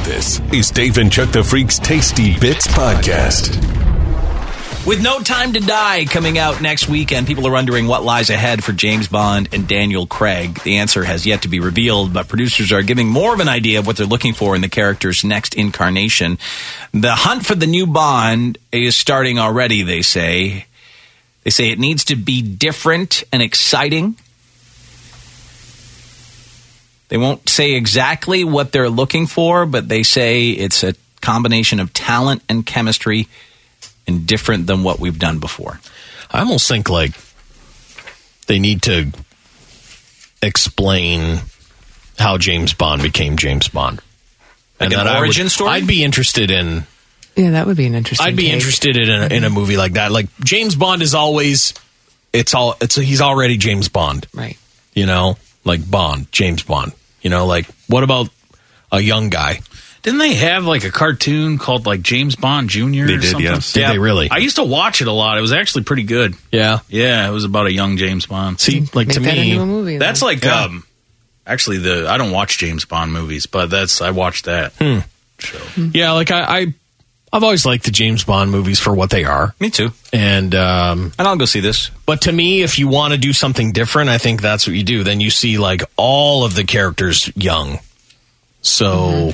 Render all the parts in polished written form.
This is Dave and Chuck the Freak's Tasty Bits Podcast. With No Time to Die coming out next weekend, people are wondering what lies ahead for James Bond and Daniel Craig. The answer has yet to be revealed, but producers are giving more of an idea of what they're looking for in the character's next incarnation. The hunt for the new Bond is starting already, they say. They say it needs to be different and exciting. They won't say exactly what they're looking for, but they say it's a combination of talent and chemistry and different than what we've done before. I almost think like they need to explain how James Bond became James Bond. Like an origin story? I'd be interested in... Yeah, that would be an interesting I'd be take. interested in a movie like that. Like James Bond is always... he's already James Bond. Right. You know? Like Bond, James Bond. You know, like what about a young guy? Didn't they have like a cartoon called like James Bond Jr. They or did, something? yes. Did they really? I used to watch it a lot. It was actually pretty good. Yeah. Yeah, it was about a young James Bond. See, like Make to that me... into a movie, That's then. like actually I don't watch James Bond movies, but I watched that show. Yeah, like I've always liked the James Bond movies for what they are. Me too. And I'll go see this. but to me, if you want to do something different, I think that's what you do. Then you see like all of the characters young. So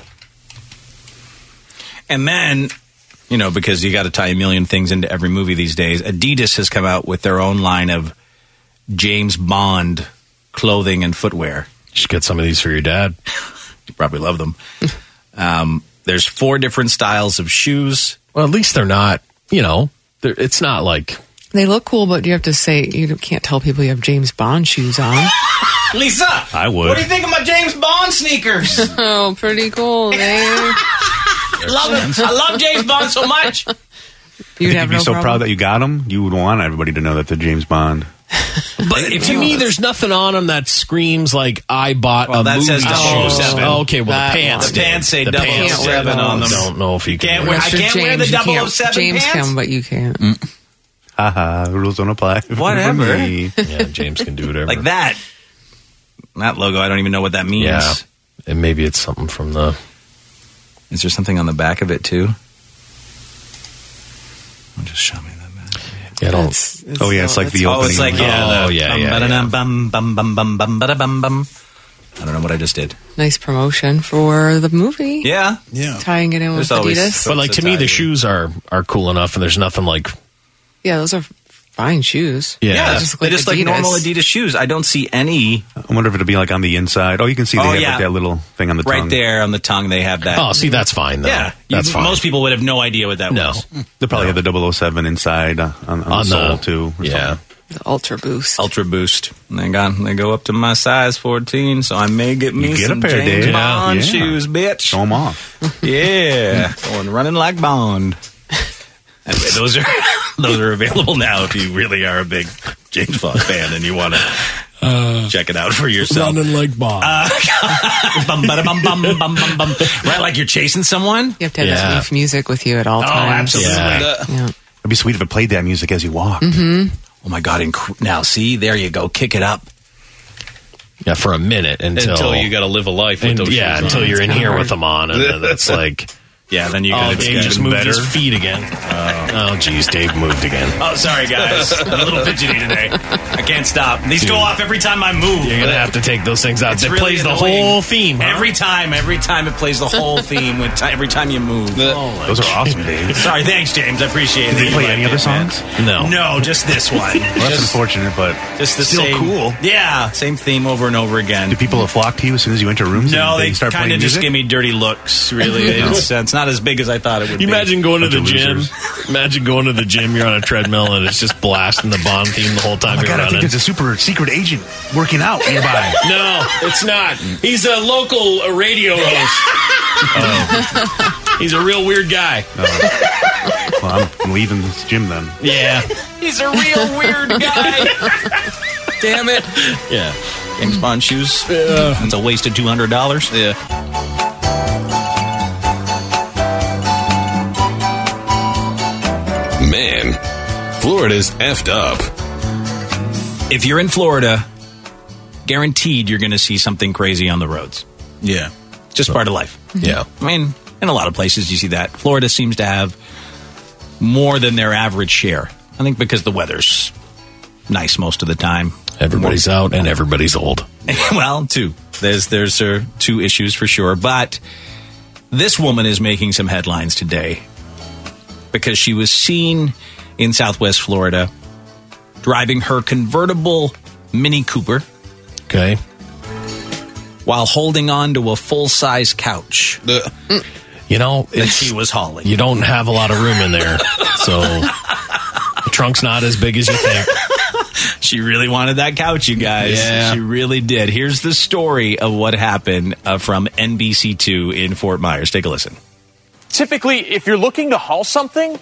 And then, you know, because you got to tie a million things into every movie these days, Adidas has come out with their own line of James Bond clothing and footwear. you should get some of these for your dad. You probably love them. There's 4 different styles of shoes. Well, at least they're not, you know, it's not like... They look cool, but you have to say, you can't tell people you have James Bond shoes on. Lisa! I would. What do you think of my James Bond sneakers? Oh, pretty cool. Love them. I love James Bond so much. You'd have You'd be no so problem. proud that you got them. You would want everybody to know that they're James Bond. But to me, there's nothing on them that screams like, I bought Well, a that movie says shoe. 007. Oh, okay, well, That the pants one. The pants say The pants 007 on them. I don't know if you can't can wear- wear I Mr. can't wear the James, you can't. 007 James pants? can, but you can't. Haha, rules don't apply. for Whatever. me. Yeah, James can do whatever. Like that. That logo, I don't even know what that means. Yeah. And maybe it's something from the... Is there something on the back of it, too? Just show me that back. Yeah, I don't... Oh, yeah, it's like the Oh, opening. it's like, Oh, yeah. Bum, bum, bum, bum, bum, bada, bum, bum. I don't know what I just did. Nice promotion for the movie. Yeah. Tying it in with There's always- Adidas. But like to me, the shoes are cool enough, and there's nothing like... Yeah, those are fine shoes. Yeah, Just they're like just like Adidas. normal Adidas shoes. I don't see any I wonder if it'll be like on the inside. Oh, you can see they Oh, have yeah. like that little thing on the tongue. right there on the tongue. They have that. Oh, see, that's fine, though. yeah, That's fine. Most people would have no idea what that No. was. They'll probably have the 007 inside on the On sole, the- too. or Yeah. something. The Ultra Boost. Ultra Boost. And they go up to my size 14, so I may get me You get a some pair, James Dave. Bond Yeah. shoes, bitch. Show them off. Yeah, going running like Bond. Anyway, those are available now if you really are a big James Bond fan and you want to check it out for yourself. Running like Bob. Bum, bada, bum, bum, bum, bum, bum. Right, like you're chasing someone. You have to have Yeah. this music with you at all Oh, times. absolutely. Yeah. Yeah. It'd be sweet if it played that music as you walk. Oh my God! Now, see, there you go. Kick it up. Yeah, for a minute Until you got to live a life with those shoes on. until you're in It's here hard. with them on, and then it's like... Yeah, then you Oh, can. Dave just moved his feet again. Oh, geez, Dave moved again. Oh, sorry, guys. I'm a little fidgety today. I can't stop. These go off every time I move. You're going to have to take those things out. It's It really plays the annoying. whole theme, huh? Every time it plays the whole theme. Every time you move. Those are awesome, Dave. Sorry, thanks, James. I appreciate it. Did they You play liked any it, other man. songs? No. No, just this one. Well, that's unfortunate, but Just the still same, cool. Yeah, same theme over and over again. Do people flock to you as soon as you enter rooms? No, and they start kind playing of just music? give me dirty looks, really. It's not as big as I thought it would You be. imagine going to the Bunch of gym. losers. Imagine going to the gym. You're on a treadmill and it's just blasting the Bond theme the whole time Oh my you're God, I think running. there's a super secret agent working out nearby. No, it's not. He's a local radio host. He's a real weird guy. Well, I'm leaving this gym then. Yeah, He's a real weird guy. Damn it. yeah. James Bond shoes. It's a waste of $200. Yeah. Man, Florida's effed up. If you're in Florida, guaranteed you're going to see something crazy on the roads. Yeah. Just part of life. Yeah. I mean, In a lot of places you see that. Florida seems to have more than their average share. I think because the weather's nice most of the time. Everybody's out and everybody's old. Well, two. There's two issues for sure. But this woman is making some headlines today because she was seen in Southwest Florida driving her convertible Mini Cooper. Okay. While holding on to a full-size couch. You know, that she was hauling. You don't have a lot of room in there, so the trunk's not as big as you think. She really wanted that couch, you guys. Yeah. She really did. Here's the story of what happened from NBC2 in Fort Myers. Take a listen. Typically, if you're looking to haul something,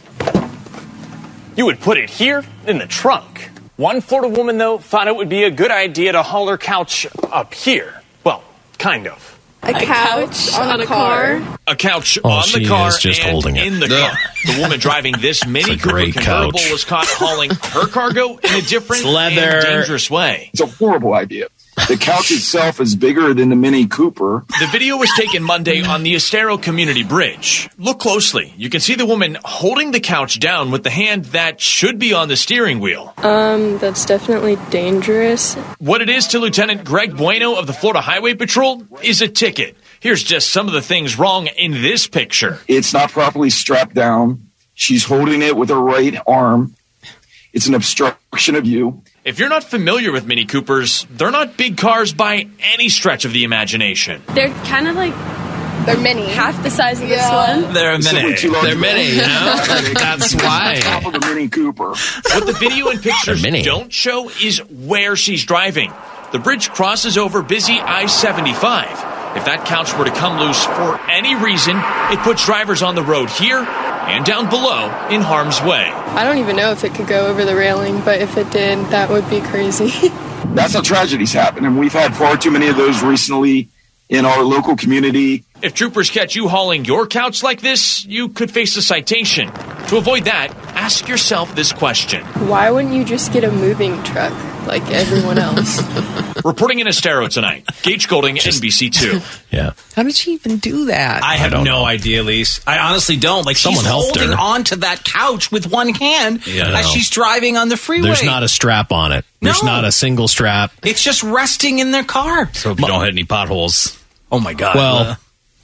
you would put it here in the trunk. One Florida woman, though, thought it would be a good idea to haul her couch up here. Well, kind of. A couch on a car? A couch Oh, on she the car is just and holding it. in the car. The woman driving this Mini It's a Cooper great convertible couch. was caught hauling her cargo in a different It's leather. and dangerous way. It's a horrible idea. The couch itself is bigger than the Mini Cooper. The video was taken Monday on the Estero Community Bridge. Look closely. You can see the woman holding the couch down with the hand that should be on the steering wheel. That's definitely dangerous. What it is to Lieutenant Greg Bueno of the Florida Highway Patrol is a ticket. Here's just some of the things wrong in this picture. It's not properly strapped down. She's holding it with her right arm. It's an obstruction of view. If you're not familiar with Mini Coopers, they're not big cars by any stretch of the imagination. They're kind of like... They're mini. Half the size of this one. They're a Simply minute. too large They're of a- mini, you know? That's why. Top of the Mini Cooper. What the video and pictures They're mini. don't show is where she's driving. The bridge crosses over busy I-75. If that couch were to come loose for any reason, it puts drivers on the road here and down below in harm's way. I don't even know if it could go over the railing, but if it did, that would be crazy. That's how tragedies happen, and we've had far too many of those recently in our local community. If troopers catch you hauling your couch like this, you could face a citation. To avoid that, ask yourself this question. Why wouldn't you just get a moving truck like everyone else? Reporting in Estero tonight, Gage Golding, NBC2. Yeah. How did she even do that? I have don't no know. idea, Lise. I honestly don't. Like, Someone she's helped holding her. onto that couch with one hand Yeah, I as know. she's driving on the freeway. There's not a strap on it. There's No. not a single strap. It's just resting in their car. So hope you don't hit any potholes. Oh, my God. Well,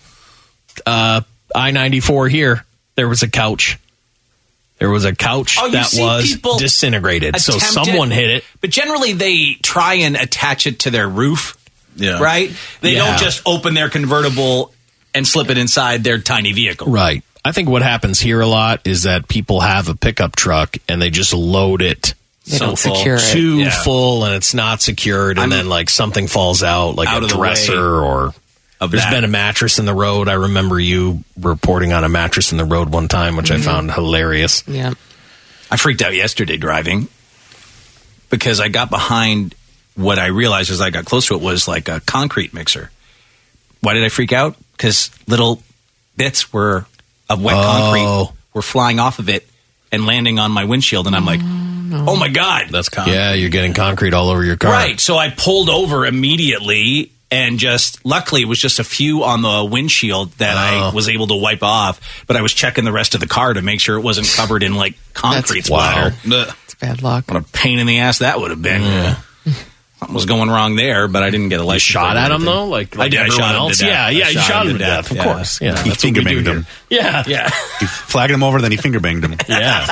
I-94 here, there was a couch. There was a couch Oh, you that see was people disintegrated. So attempt someone hit it. But generally, they try and attach it to their roof, Yeah. right? They Yeah. don't just open their convertible and slip it inside their tiny vehicle. Right. I think what happens here a lot is that people have a pickup truck and they just load it They So don't full. secure it. too Yeah. full and it's not secured, and I'm- then like something falls out, like Out a of the dresser way or of there's that. been a mattress in the road. I remember you reporting on a mattress in the road one time, which I found hilarious. Yeah. I freaked out yesterday driving because I got behind what I realized as I got close to it was like a concrete mixer. Why did I freak out? Because little bits of wet concrete were flying off of it and landing on my windshield. And I'm like, oh my God. That's common. Yeah, you're getting concrete all over your car. Right. So I pulled over immediately and luckily it was just a few on the windshield that I was able to wipe off. But I was checking the rest of the car to make sure it wasn't covered in like concrete splatter. Ugh. It's bad luck. What a pain in the ass that would have been. Something was going wrong there, but I didn't get a license. Shot plate or at him anything. though, like I did. I everyone shot him else. to death. Yeah, I you shot him to death. Of yeah. course. Yeah, He that's what we finger do banged here. him. Yeah, Yeah. He flagged him over, then he finger banged him. yeah.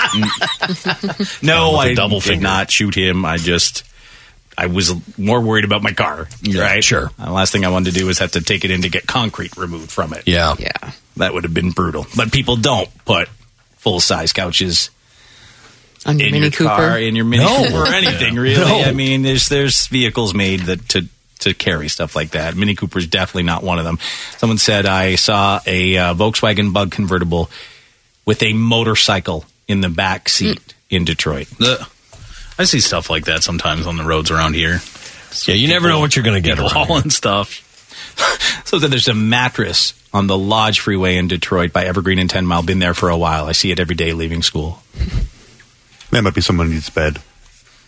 No, With a I double did finger. not shoot him. I was more worried about my car. Right? sure. The last thing I wanted to do was have to take it in to get concrete removed from it. Yeah. Yeah. That would have been brutal. But people don't put full-size couches On your in Mini your Cooper. car, in your Mini No. Cooper, or anything, really. No. I mean, there's vehicles made that to carry stuff like that. Mini Cooper's definitely not one of them. Someone said, I saw a Volkswagen Bug convertible with a motorcycle in the back seat in Detroit. Ugh. I see stuff like that sometimes on the roads around here. Yeah, you never know what you're going to get. People around here. hauling stuff. So then there's a mattress on the Lodge Freeway in Detroit by Evergreen and 10 Mile. Been there for a while. I see it every day leaving school. That might be someone who needs bed.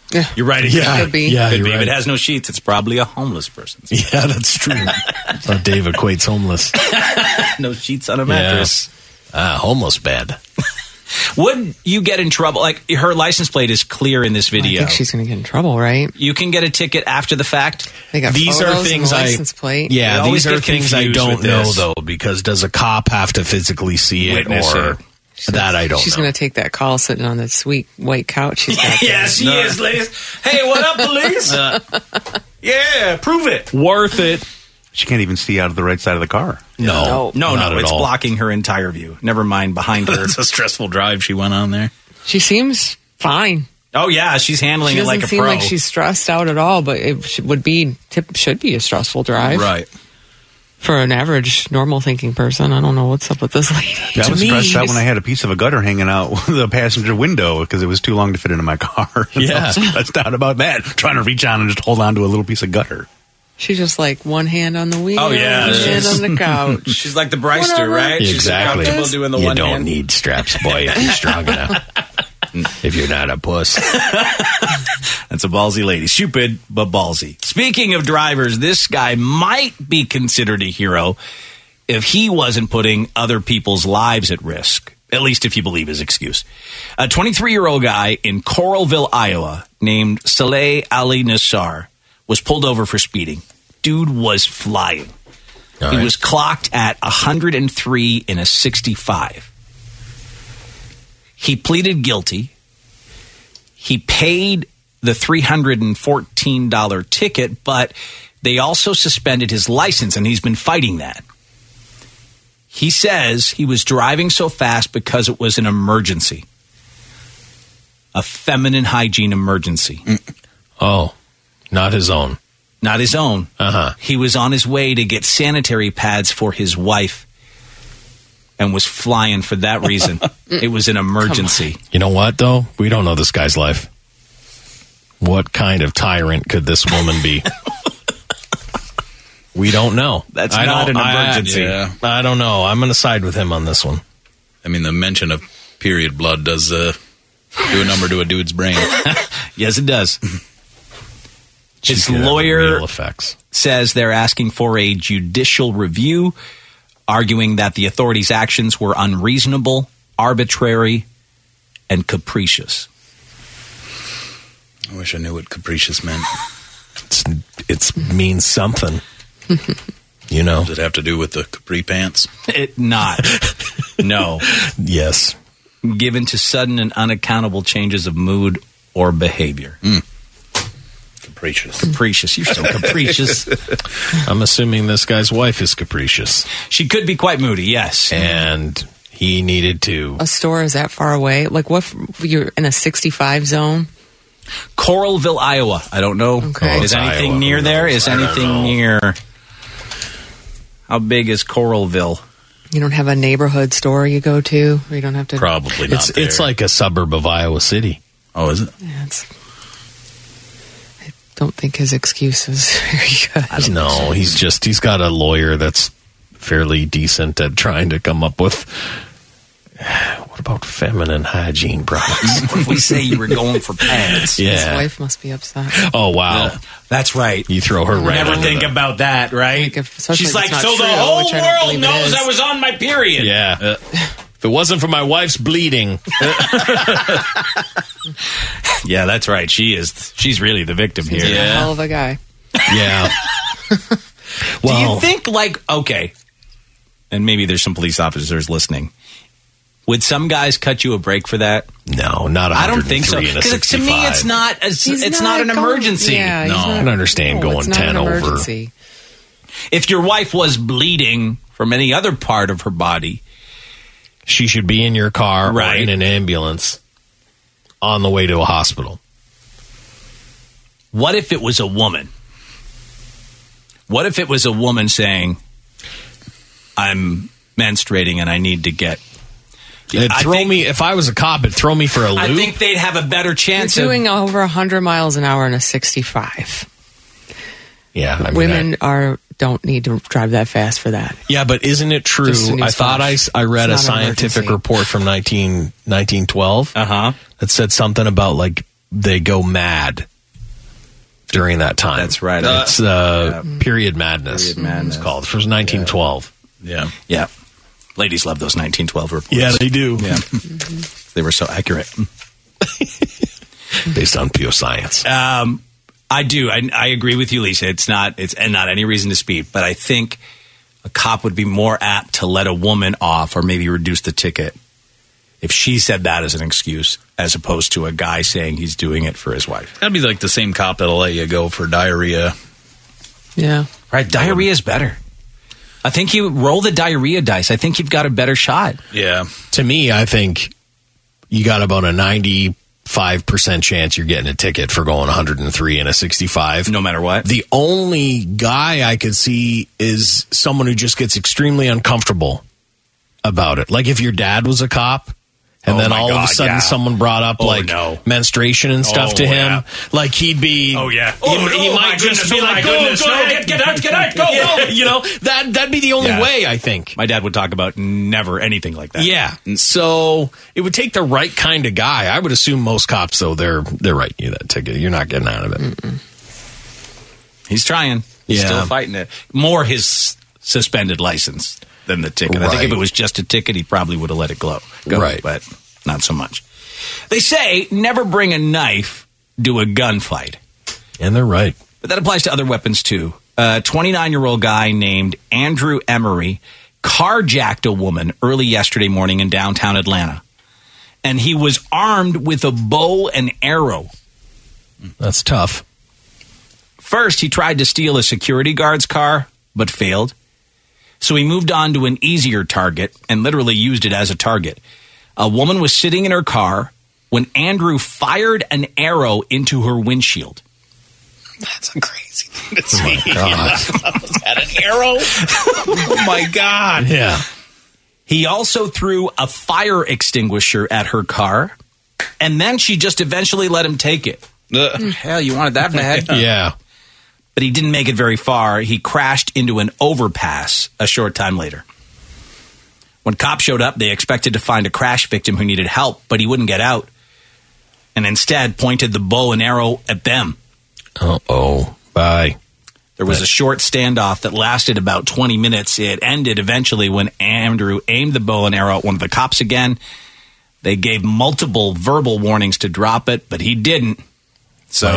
You're right. Yeah. Could be. Yeah, Could you're be. If right. it has no sheets, it's probably a homeless person. Yeah, that's true. That's how Dave equates homeless. No sheets on a mattress. Homeless bed. Would you get in trouble? Like, her license plate is clear in this I video. think she's going to get in trouble, right? You can get a ticket after the fact. They got These photos are and things the license plate. They Yeah, always these are get things I confused don't with know, this. though, because does a cop have to physically see it? Witness Or it. that I don't She's know. going to take that call sitting on that sweet white couch. She's got Yeah, she is, ladies. Hey, what up, police? Yeah, prove it. Worth it. She can't even see out of the right side of the car. No, not at it's all. blocking her entire view. Never mind behind her. It's a stressful drive she went on there. She seems fine. Oh, yeah, she's handling She it doesn't like a seem pro. like she's stressed out at all, but it should be a stressful drive. Right. For an average, normal thinking person. I don't know what's up with this lady. I was me, stressed out it's- when I had a piece of a gutter hanging out the passenger window because it was too long to fit into my car. Yeah. I was stressed out about that, trying to reach on and just hold on to a little piece of gutter. She's just like one hand on the wheel, Oh, yeah. one hand on the couch. She's like the Bryster, Whatever. right? She's Exactly. comfortable doing the You one don't hand. need straps, boy, if you're strong enough. If you're not a puss. That's a ballsy lady. Stupid, but ballsy. Speaking of drivers, this guy might be considered a hero if he wasn't putting other people's lives at risk, at least if you believe his excuse. A 23-year-old guy in Coralville, Iowa, named Saleh Ali Nassar, was pulled over for speeding. Dude was flying. All He right. was clocked at 103 in a 65. He pleaded guilty. He paid the $314 ticket, but they also suspended his license, and he's been fighting that. He says he was driving so fast because it was an emergency. A feminine hygiene emergency. Oh, not his own. Not his own. Uh-huh. He was on his way to get sanitary pads for his wife and was flying for that reason. It was an emergency. You know what, though? We don't know this guy's life. What kind of tyrant could this woman be? We don't know. That's I not don't- an emergency. I don't know. I'm going to side with him on this one. I mean, the mention of period blood does do a number to a dude's brain. Yes, it does. His She could have lawyer real effects. says they're asking for a judicial review, arguing that the authorities' actions were unreasonable, arbitrary, and capricious. I wish I knew what capricious meant. It means something. You know? Does it have to do with the capri pants? It not. No. Yes. Given to sudden and unaccountable changes of mood or behavior. Capricious. Capricious. You're so capricious. I'm assuming this guy's wife is capricious. She could be quite moody, yes. And he needed to. A store is that far away? Like, what? You're in a 65 zone? Coralville, Iowa. I don't know. Okay. Is Oh, anything Iowa. near Who there? knows? Is I don't anything know. near? How big is Coralville? You don't have a neighborhood store you go to? Or you don't have to... Probably not. It's like a suburb of Iowa City. Oh, is it? Yeah, I don't think his excuse is very good. No, he's got a lawyer that's fairly decent at trying to come up with what about feminine hygiene products? What if we say you were going for pads? His Yeah. wife must be upset. Oh wow. That's right. You throw her right Never under think the- about that, right? Like especially She's if like, it's not so the true, whole which I don't world believe it knows is." I was on my period. Yeah. If it wasn't for my wife's bleeding. Yeah, that's right. She's really the victim here. He's a hell of a guy. Yeah. Do you think, like, okay, and maybe there's some police officers listening, would some guys cut you a break for that? No, not 103 I don't think so. in a Because to 65. me, it's not. It's not an going- emergency. Yeah, he's No, not- I can understand going it's not 10 an over. emergency. If your wife was bleeding from any other part of her body, She should be in your car Right. or in an ambulance on the way to a hospital. what if it was a woman? What if it was a woman saying, "I'm menstruating and I need to get"? If I was a cop, it'd throw me for a loop. I think they'd have a better You're chance of. doing over 100 miles an hour in a 65. yeah, I mean, Women don't need to drive that fast for that. yeah, but isn't it true? Just a I thought newsflash. I read a It's not an scientific emergency. report from 1912 Uh huh. that said something about like they go mad during that time. That's right. It's Period Madness. Period Madness. It's called. It was 1912. Yeah. Yeah. Ladies love those 1912 reports. Yeah, they do. Yeah. They were so accurate. Based on pure science. I do. I agree with you, Lisa. It's not any reason to speed, but I think a cop would be more apt to let a woman off or maybe reduce the ticket if she said that as an excuse, as opposed to a guy saying he's doing it for his wife. That'd be like the same cop that'll let you go for diarrhea. Yeah. Right. Diarrhea is better. I think you roll the diarrhea dice. I think you've got a better shot. Yeah. To me, I think you got about a 95% chance you're getting a ticket for going 103 and a 65. No matter what. The only guy I could see is someone who just gets extremely uncomfortable about it. Like if your dad was a cop, and then all of a sudden someone brought up menstruation and stuff to him. Like he'd be... Oh, yeah. He might just be like, go, get out, go. You know, that'd be the only way, I think. My dad would talk about never anything like that. Yeah. So it would take the right kind of guy. I would assume most cops, though, they're writing you that ticket. You're not getting out of it. He's trying. He's still fighting it. More his suspended license than the ticket. I think if it was just a ticket, he probably would have let it go. Right. But not so much. They say never bring a knife to a gunfight. And they're right. But that applies to other weapons, too. A 29-year-old guy named Andrew Emery carjacked a woman early yesterday morning in downtown Atlanta. And he was armed with a bow and arrow. That's tough. First, he tried to steal a security guard's car, but failed. So he moved on to an easier target and literally used it as a target. A woman was sitting in her car when Andrew fired an arrow into her windshield. That's a crazy thing to see. Oh, my God. Was that an arrow? Oh, my God. Yeah. He also threw a fire extinguisher at her car, and then she just eventually let him take it. Hell, you wanted that bad? Yeah. But he didn't make it very far. He crashed into an overpass a short time later. When cops showed up, they expected to find a crash victim who needed help, but he wouldn't get out, and instead pointed the bow and arrow at them. Uh-oh. Bye. There was a short standoff that lasted about 20 minutes. It ended eventually when Andrew aimed the bow and arrow at one of the cops again. They gave multiple verbal warnings to drop it, but he didn't. So,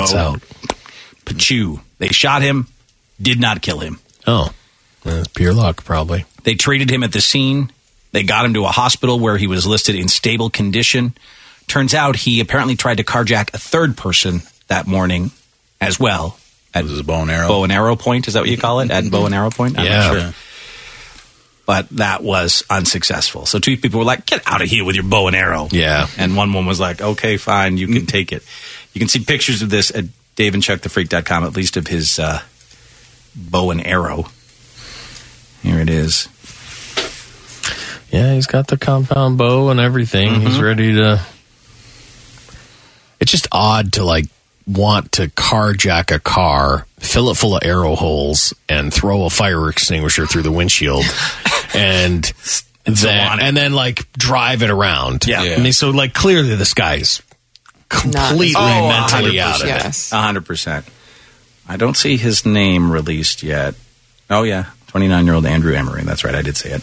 Pachu. They shot him, did not kill him. Oh, that's pure luck, probably. They treated him at the scene. They got him to a hospital where he was listed in stable condition. Turns out he apparently tried to carjack a third person that morning as well. At a bow and arrow. Bow and arrow point, is that what you call it? At bow and arrow point? I'm not sure. But that was unsuccessful. So two people were like, get out of here with your bow and arrow. Yeah. And one woman was like, okay, fine, you can take it. You can see pictures of this at DaveandChuckTheFreak.com, at least of his bow and arrow. Here it is. Yeah, he's got the compound bow and everything. Mm-hmm. He's ready to... It's just odd to, like, want to carjack a car, fill it full of arrow holes, and throw a fire extinguisher through the windshield, and then like drive it around. Yeah. I mean, so like clearly this guy's completely mentally out of it. 100%. I don't see his name released yet. Oh yeah, 29-year-old Andrew Emery. That's right, I did say it.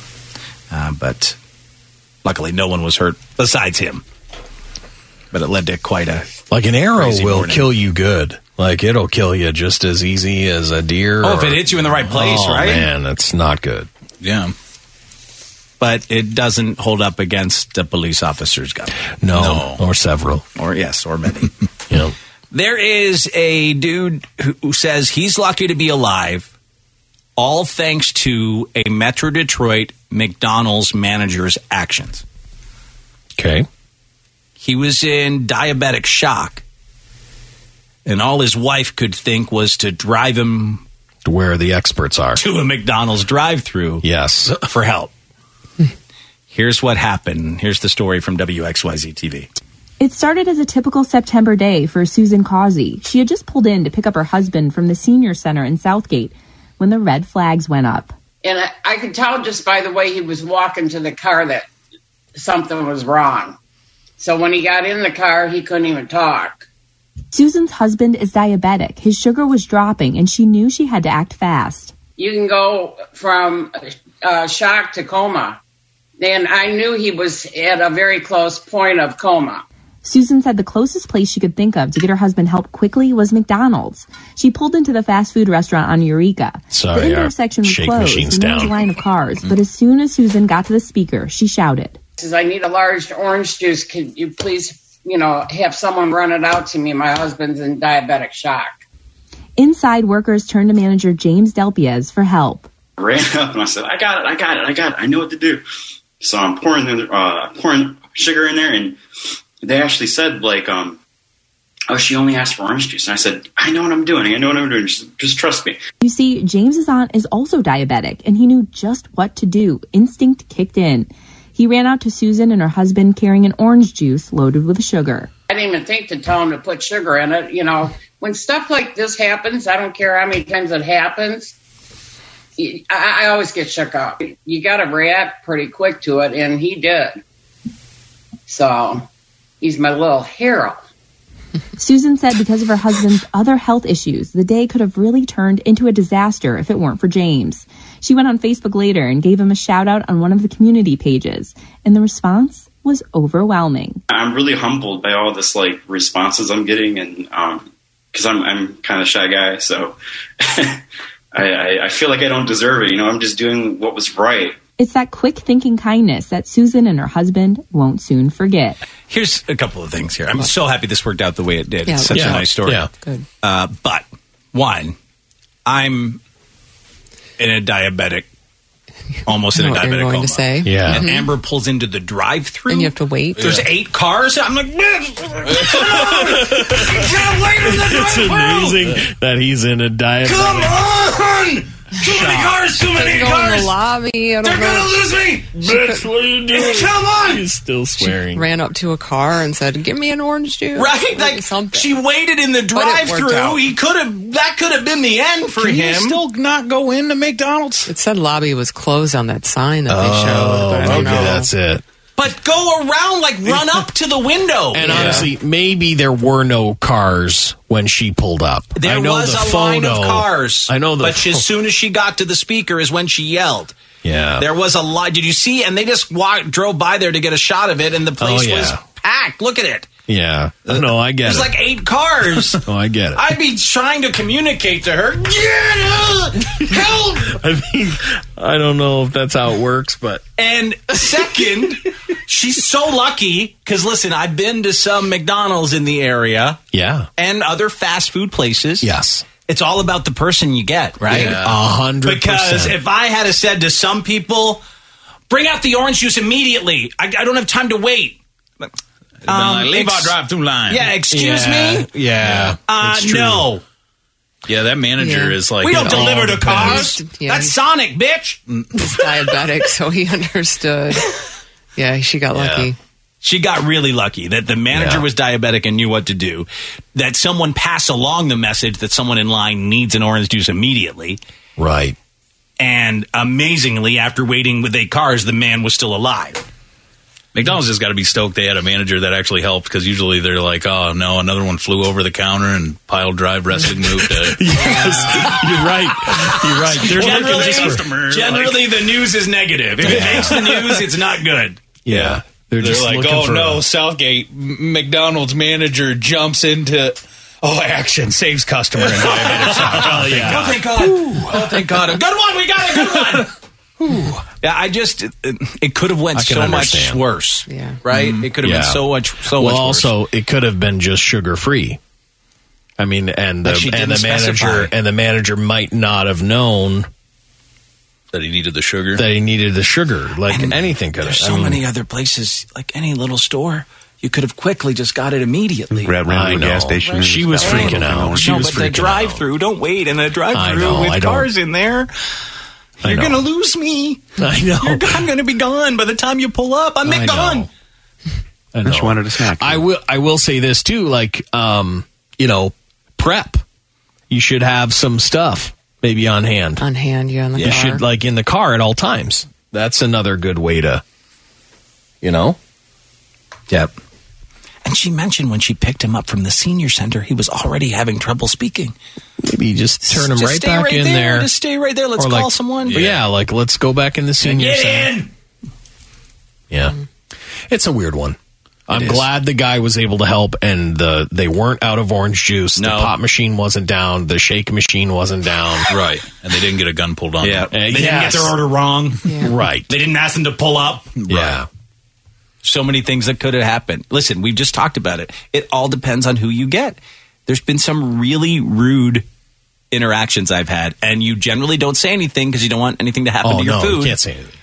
But luckily, no one was hurt besides him. But it led to quite a... Like an arrow will morning. kill you good. Like it'll kill you just as easy as a deer. Oh, if it hits you in the right place, right? Oh, man, that's not good. Yeah. But it doesn't hold up against a police officer's gun. No. Or several. Or many. Yeah. There is a dude who says he's lucky to be alive, all thanks to a Metro Detroit McDonald's manager's actions. Okay. He was in diabetic shock, and all his wife could think was to drive him to where the experts are. To a McDonald's drive-thru. Yes. For help. Here's what happened. Here's the story from WXYZ TV. It started as a typical September day for Susan Causey. She had just pulled in to pick up her husband from the senior center in Southgate when the red flags went up. And I could tell just by the way he was walking to the car that something was wrong. So when he got in the car, he couldn't even talk. Susan's husband is diabetic. His sugar was dropping, and she knew she had to act fast. You can go from shock to coma. And I knew he was at a very close point of coma. Susan said the closest place she could think of to get her husband help quickly was McDonald's. She pulled into the fast food restaurant on Eureka. The indoor section was closed, and there was a line of cars. But as soon as Susan got to the speaker, she shouted, Says, I need a large orange juice. Could you please, have someone run it out to me? My husband's in diabetic shock. Inside, workers turned to manager James Delpiez for help. I ran up and I said, I got it. I know what to do. So I'm pouring sugar in there, and they actually said, she only asked for orange juice. And I said, I know what I'm doing. Just trust me. You see, James's aunt is also diabetic, and he knew just what to do. Instinct kicked in. He ran out to Susan and her husband carrying an orange juice loaded with sugar. I didn't even think to tell him to put sugar in it. When stuff like this happens, I don't care how many times it happens, I always get shook up. You got to react pretty quick to it, and he did. So he's my little hero. Susan said because of her husband's other health issues, the day could have really turned into a disaster if it weren't for James. She went on Facebook later and gave him a shout out on one of the community pages, and the response was overwhelming. I'm really humbled by all this responses I'm getting, and because I'm kind of a shy guy, so I feel like I don't deserve it. I'm just doing what was right. It's that quick thinking kindness that Susan and her husband won't soon forget. Here's a couple of things here. I'm so happy this worked out the way it did. It's such a nice story. Yeah. Good. But one, I'm in a diabetic, almost in a diabetic going coma. To say. Yeah. And Amber pulls into the drive-thru. And you have to wait. There's 8 cars. I'm like, come on! You can't wait in the It's drive-thru! amazing that he's in a diabetic. Come on! Too many cars! Too many Go in cars! the lobby. I don't They're know. gonna lose me! Bitch, what are you doing? Come on! He's still swearing. Ran up to a car and said, "Give me an orange juice." Right? Something. She waited in the But it worked drive-thru. out. That could have been the end for Can him. you still not go into McDonald's? It said lobby was closed on that sign that they showed. But I don't know. That's it. But go around, run up to the window. And honestly, maybe there were no cars when she pulled up. There was a line of cars. I know but as soon as she got to the speaker is when she yelled. Yeah. There was a lot. Did you see? And they just drove by there to get a shot of it, and the place was packed. Look at it. Yeah. No, I get There's it. 8 cars. Oh, I get it. I'd be trying to communicate to her. Help! I don't know if that's how it works, but. And second, she's so lucky because listen, I've been to some McDonald's in the area. Yeah. And other fast food places. Yes. It's all about the person you get, right? Yeah. 100%. Because if I had said to some people, bring out the orange juice immediately. I don't have time to wait. Leave our drive-through line. Yeah, excuse me? Yeah. No. Yeah, that manager is we don't deliver to cars. That's Sonic, bitch. He's diabetic, so he understood. Yeah, she got lucky. She got really lucky that the manager was diabetic and knew what to do. That someone passed along the message that someone in line needs an orange juice immediately. Right. And amazingly, after waiting with 8 cars, the man was still alive. McDonald's just got to be stoked they had a manager that actually helped, because usually they're like, oh, no, another one flew over the counter and pile drive wrestling move to... Yes, you're right. There's generally the news is negative. If it makes the news, it's not good. Yeah. They're like, oh, no, Southgate, McDonald's manager jumps into... Oh, action saves customer in diabetic shock. Oh, yeah. Oh, thank God. Oh, thank God. A good one. We got a good one. Yeah, it could have went so much worse. Yeah. Right? Mm-hmm. It could have been so much worse. Also, it could have been just sugar-free. I mean, and the manager might not have known that he needed the sugar. Like anything could have. There's so many other places, like any little store. You could have quickly just got it immediately. Ran to a gas station. She was freaking out. The drive-through, don't wait in a drive-through with cars in there. You're going to lose me. I know. I'm going to be gone by the time you pull up. I'm gone. I just wanted a snack. I will say this too, prep. You should have some stuff maybe on hand. On hand, in the car. You should in the car at all times. That's another good way to, Yep. And she mentioned when she picked him up from the senior center, he was already having trouble speaking. Maybe just turn him right back in there. Just stay right there. Let's call someone. Yeah, let's go back in the senior center. In. Yeah. It's a weird one. I'm glad the guy was able to help, and they weren't out of orange juice. No. The pop machine wasn't down. The shake machine wasn't down. Right. And they didn't get a gun pulled on them. They didn't get their order wrong. Yeah. Right. They didn't ask them to pull up. Yeah. Right. So many things that could have happened. Listen, we've just talked about it. It all depends on who you get. There's been some really rude interactions I've had, and you generally don't say anything because you don't want anything to happen to your food. You can't say anything.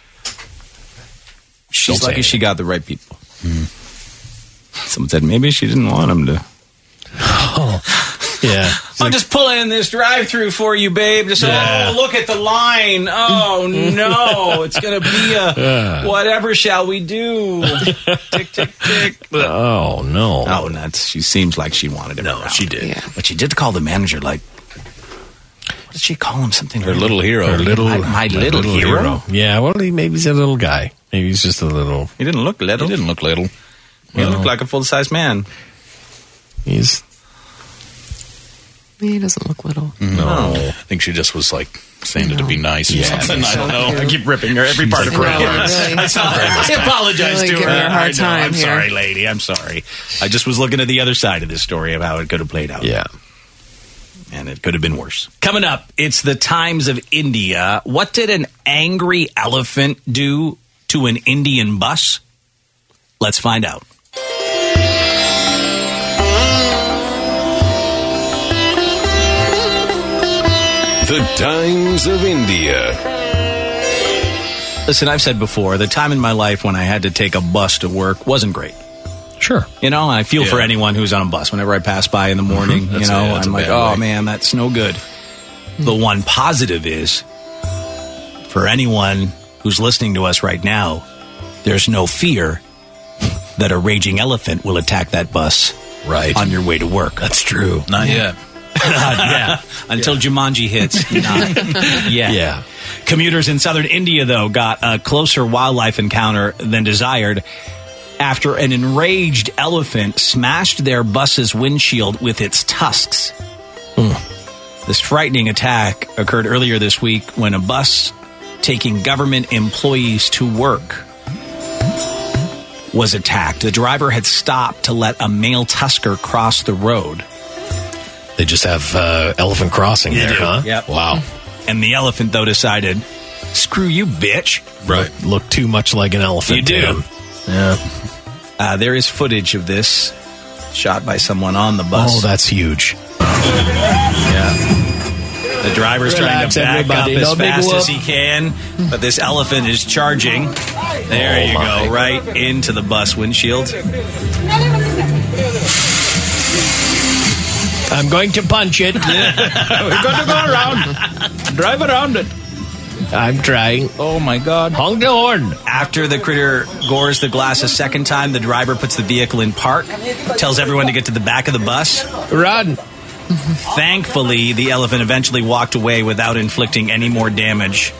She's lucky she got the right people. Someone said maybe she didn't want him to. Oh, yeah. I'm just pulling in this drive-through for you, babe. Just look at the line. Oh no, it's gonna be a whatever shall we do? Tick tick tick. Oh no. Oh, nuts. She seems like she wanted him. No, she did. Yeah. But she did call the manager. What did she call him? Something. Her little hero. My little hero. Yeah. Well, maybe he's a little guy. Maybe he's just a little. He didn't look little. He looked like a full-size man. He doesn't look little. No. I think she just was saying it to be nice or something. I don't know. I keep ripping her every part of her. Really. I apologize to her. Giving her a hard time. I'm sorry, lady. I'm sorry. I just was looking at the other side of this story of how it could have played out. Yeah. And it could have been worse. Coming up, it's the Times of India. What did an angry elephant do to an Indian bus? Let's find out. The Times of India. Listen, I've said before, the time in my life when I had to take a bus to work wasn't great. Sure. I feel for anyone who's on a bus. Whenever I pass by in the morning, I'm like, oh man, that's no good. The one positive is, for anyone who's listening to us right now, there's no fear that a raging elephant will attack that bus on your way to work. That's true. Not yet. Until Jumanji hits. Not yet. Yeah. Commuters in southern India, though, got a closer wildlife encounter than desired after an enraged elephant smashed their bus's windshield with its tusks. This frightening attack occurred earlier this week when a bus taking government employees to work was attacked. The driver had stopped to let a male tusker cross the road. They just have elephant crossing there, huh? Yep. Wow. And the elephant, though, decided, screw you, bitch. Right. Look too much like an elephant. You do. To him. Yeah. There is footage of this shot by someone on the bus. Oh, that's huge. Yeah. The driver's trying to back up as fast as he can, but this elephant is charging. There you go, right into the bus windshield. I'm going to punch it. We're going to go around. Drive around it. I'm trying. Oh, my God. Honk the horn. After the critter gores the glass a second time, the driver puts the vehicle in park, tells everyone to get to the back of the bus. Run. Thankfully, the elephant eventually walked away without inflicting any more damage.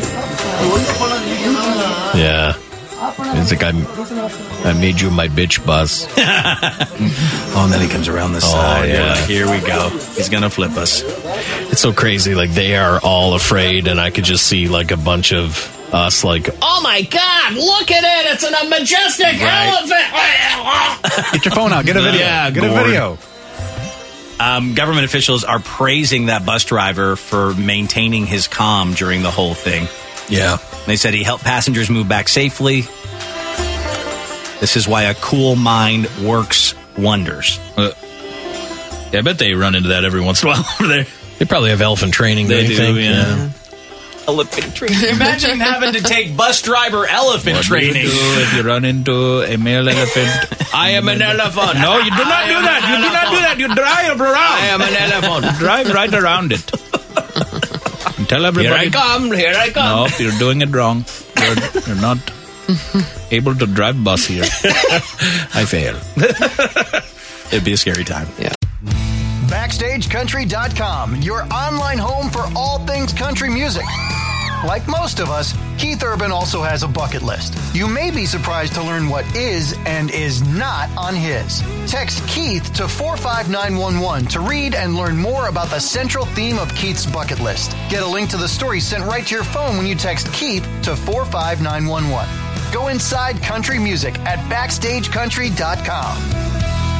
Yeah. It's like I made you my bitch bus. Oh, and then he comes around the side. Yeah. Like, here we go. He's going to flip us. It's so crazy. They are all afraid, and I could just see a bunch of us oh my God, look at it. It's a majestic elephant. Get your phone out. Get a video. Yeah, get a video. Government officials are praising that bus driver for maintaining his calm during the whole thing. Yeah. They said he helped passengers move back safely. This is why a cool mind works wonders. I bet they run into that every once in a while over there. They probably have elephant training. They do, yeah. Elephant training. Imagine having to take bus driver elephant training. What do you do if you run into a male elephant? I am an elephant. No, you do not do that. You do not do that. You drive around. I am an elephant. Drive right around it. Tell everybody. Here I come. No, you're doing it wrong. You're not able to drive bus here. I fail. It'd be a scary time. Yeah. BackstageCountry.com, your online home for all things country music. like most of us, Keith Urban also has a bucket list. You may be surprised to learn what is and is not on his. Text Keith to 45911 to read and learn more about the central theme of Keith's bucket list. Get a link to the story sent right to your phone when you text Keith to 45911. Go inside country music at BackstageCountry.com.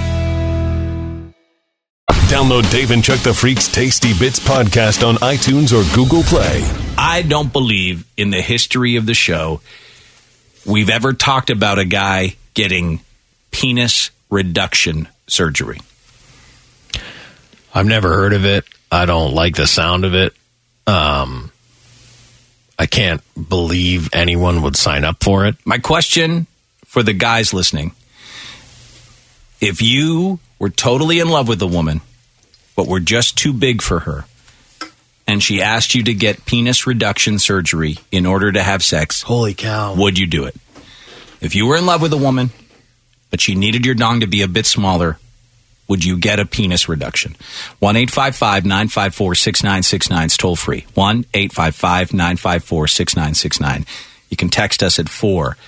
Download Dave and Chuck the Freak's Tasty Bits podcast on iTunes or Google Play. I don't believe in the history of the show we've ever talked about a guy getting penis reduction surgery. I've never heard of it. I don't like the sound of it. I can't believe anyone would sign up for it. My question for the guys listening, if you were totally in love with a woman, but were just too big for her, and she asked you to get penis reduction surgery in order to have sex, holy cow, would you do it? If you were in love with a woman, but she needed your dong to be a bit smaller, would you get a penis reduction? 1-855-954-6969 is toll free. 1-855-954-6969. You can text us at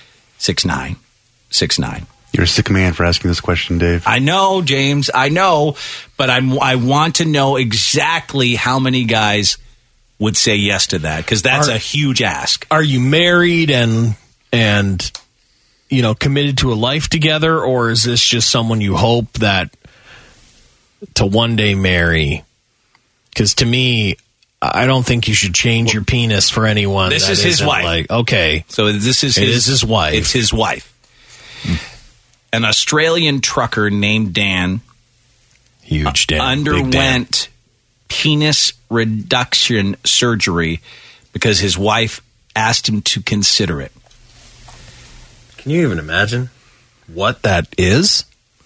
46969. You're a sick man for asking this question, Dave. I know, James. I know. But I want to know exactly how many guys would say yes to that, because that's a huge ask. Are you married and committed to a life together, or is this just someone you hope that to one day marry? Because to me, I don't think you should change your penis for anyone. This is his wife. Like, okay. So this is his wife. It's his wife. An Australian trucker named Dan, huge Dan, underwent penis reduction surgery because his wife asked him to consider it. Can you even imagine what that is?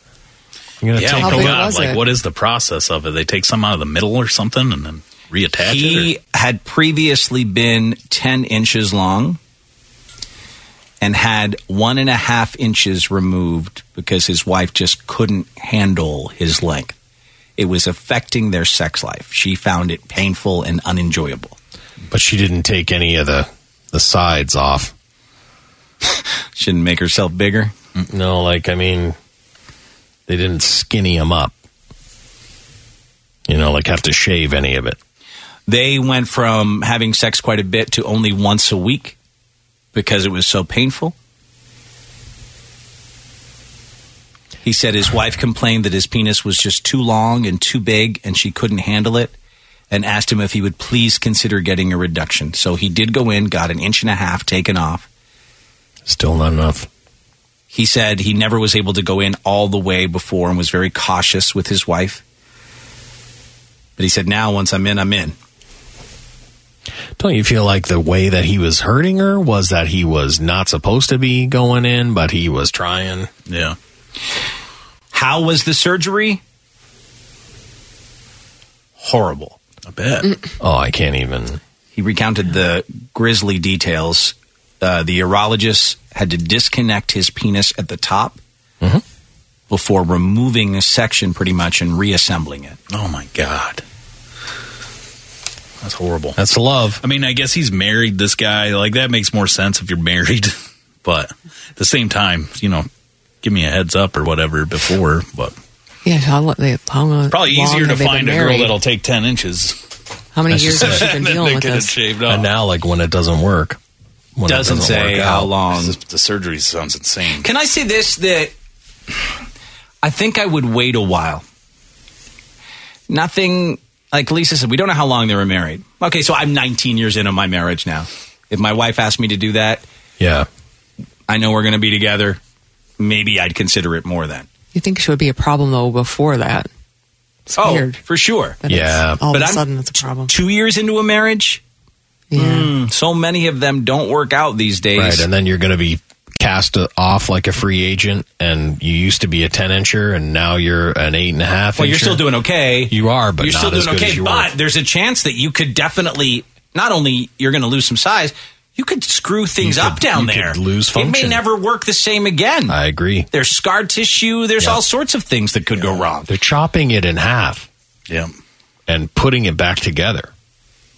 What is the process of it? They take some out of the middle or something and then reattach it? He had previously been 10 inches long and had 1.5 inches removed because his wife just couldn't handle his length. It was affecting their sex life. She found it painful and unenjoyable. But she didn't take any of the sides off. She didn't make herself bigger? No, they didn't skinny him up. Have to shave any of it. They went from having sex quite a bit to only once a week because it was so painful. He said his wife complained that his penis was just too long and too big and she couldn't handle it, and asked him if he would please consider getting a reduction. So he did go in, got 1.5 inches taken off. Still not enough. He said he never was able to go in all the way before and was very cautious with his wife. But he said, now once I'm in, I'm in. Don't you feel like the way that he was hurting her was that he was not supposed to be going in, but he was trying? Yeah. How was the surgery? Horrible. I bet. Oh, I can't even. He recounted the grisly details. The urologist had to disconnect his penis at the top before removing a section pretty much and reassembling it. Oh, my God. That's horrible. That's love. I mean, I guess he's married, this guy. That makes more sense if you're married. But at the same time, give me a heads up or whatever before. But yeah, probably easier to find a girl that'll take 10 inches. How many years has she been dealing with this? And now, when it doesn't work. Doesn't say how long. The surgery sounds insane. Can I say this, that I think I would wait a while. Nothing, like Lisa said, we don't know how long they were married. Okay, so I'm 19 years into my marriage now. If my wife asked me to do that, yeah, I know we're going to be together, maybe I'd consider it more then. You think it would be a problem, though, before that? It's weird. For sure. Yeah. All of a sudden, it's a problem. 2 years into a marriage? Yeah. So many of them don't work out these days. Right, and then you're going to be cast off like a free agent, and you used to be a 10-incher, and now you're an 8.5-incher. Well, you're still doing okay. You are, but you're not still doing as good okay. as you But were. there's a chance that you could definitely, not only you're going to lose some size, you could screw things up down there. Could lose function. It may never work the same again. I agree. There's scar tissue. There's all sorts of things that could go wrong. They're chopping it in half. Yeah. And putting it back together.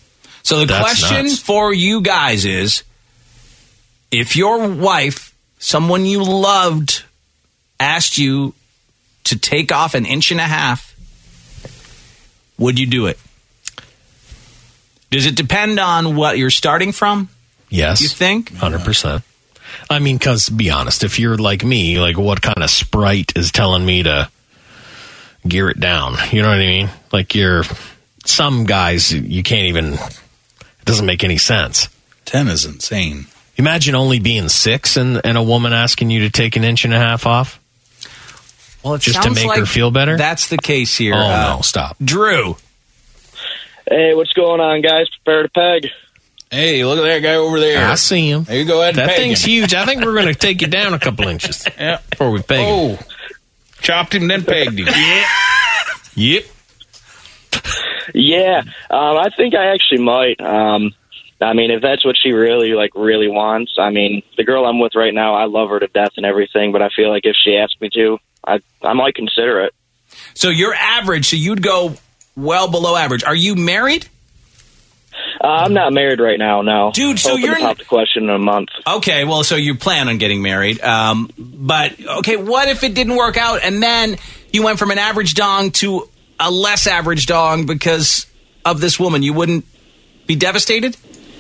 So the question for you guys is, if your wife, someone you loved, asked you to take off 1.5 inches, would you do it? Does it depend on what you're starting from? Yes. You think? 100%. I mean, because be honest, if you're like me, like what kind of sprite is telling me to gear it down? You know what I mean? Like some guys, you can't even, it doesn't make any sense. 10 is insane. Imagine only being 6 and a woman asking you to take 1.5 inches off. Well, it just to make her feel better. That's the case here. Oh, no, stop. Drew. Hey, what's going on, guys? Prepare to peg. Hey, look at that guy over there. I see him. There you go ahead and that peg thing's him. huge. I think we're going to take it down a couple inches before we peg him. Chopped him, then pegged him. Yep. Yeah, I think I actually might. I mean, if that's what she really wants. I mean, the girl I'm with right now, I love her to death and everything, but I feel like if she asked me to, I might consider it. So you're average, so you'd go well below average. Are you married? I'm not married right now, no. Dude, so Hoping you're... to pop the question in a month. Okay, well, so you plan on getting married. But, okay, what if it didn't work out and then you went from an average dong to a less average dong because of this woman? You wouldn't be devastated?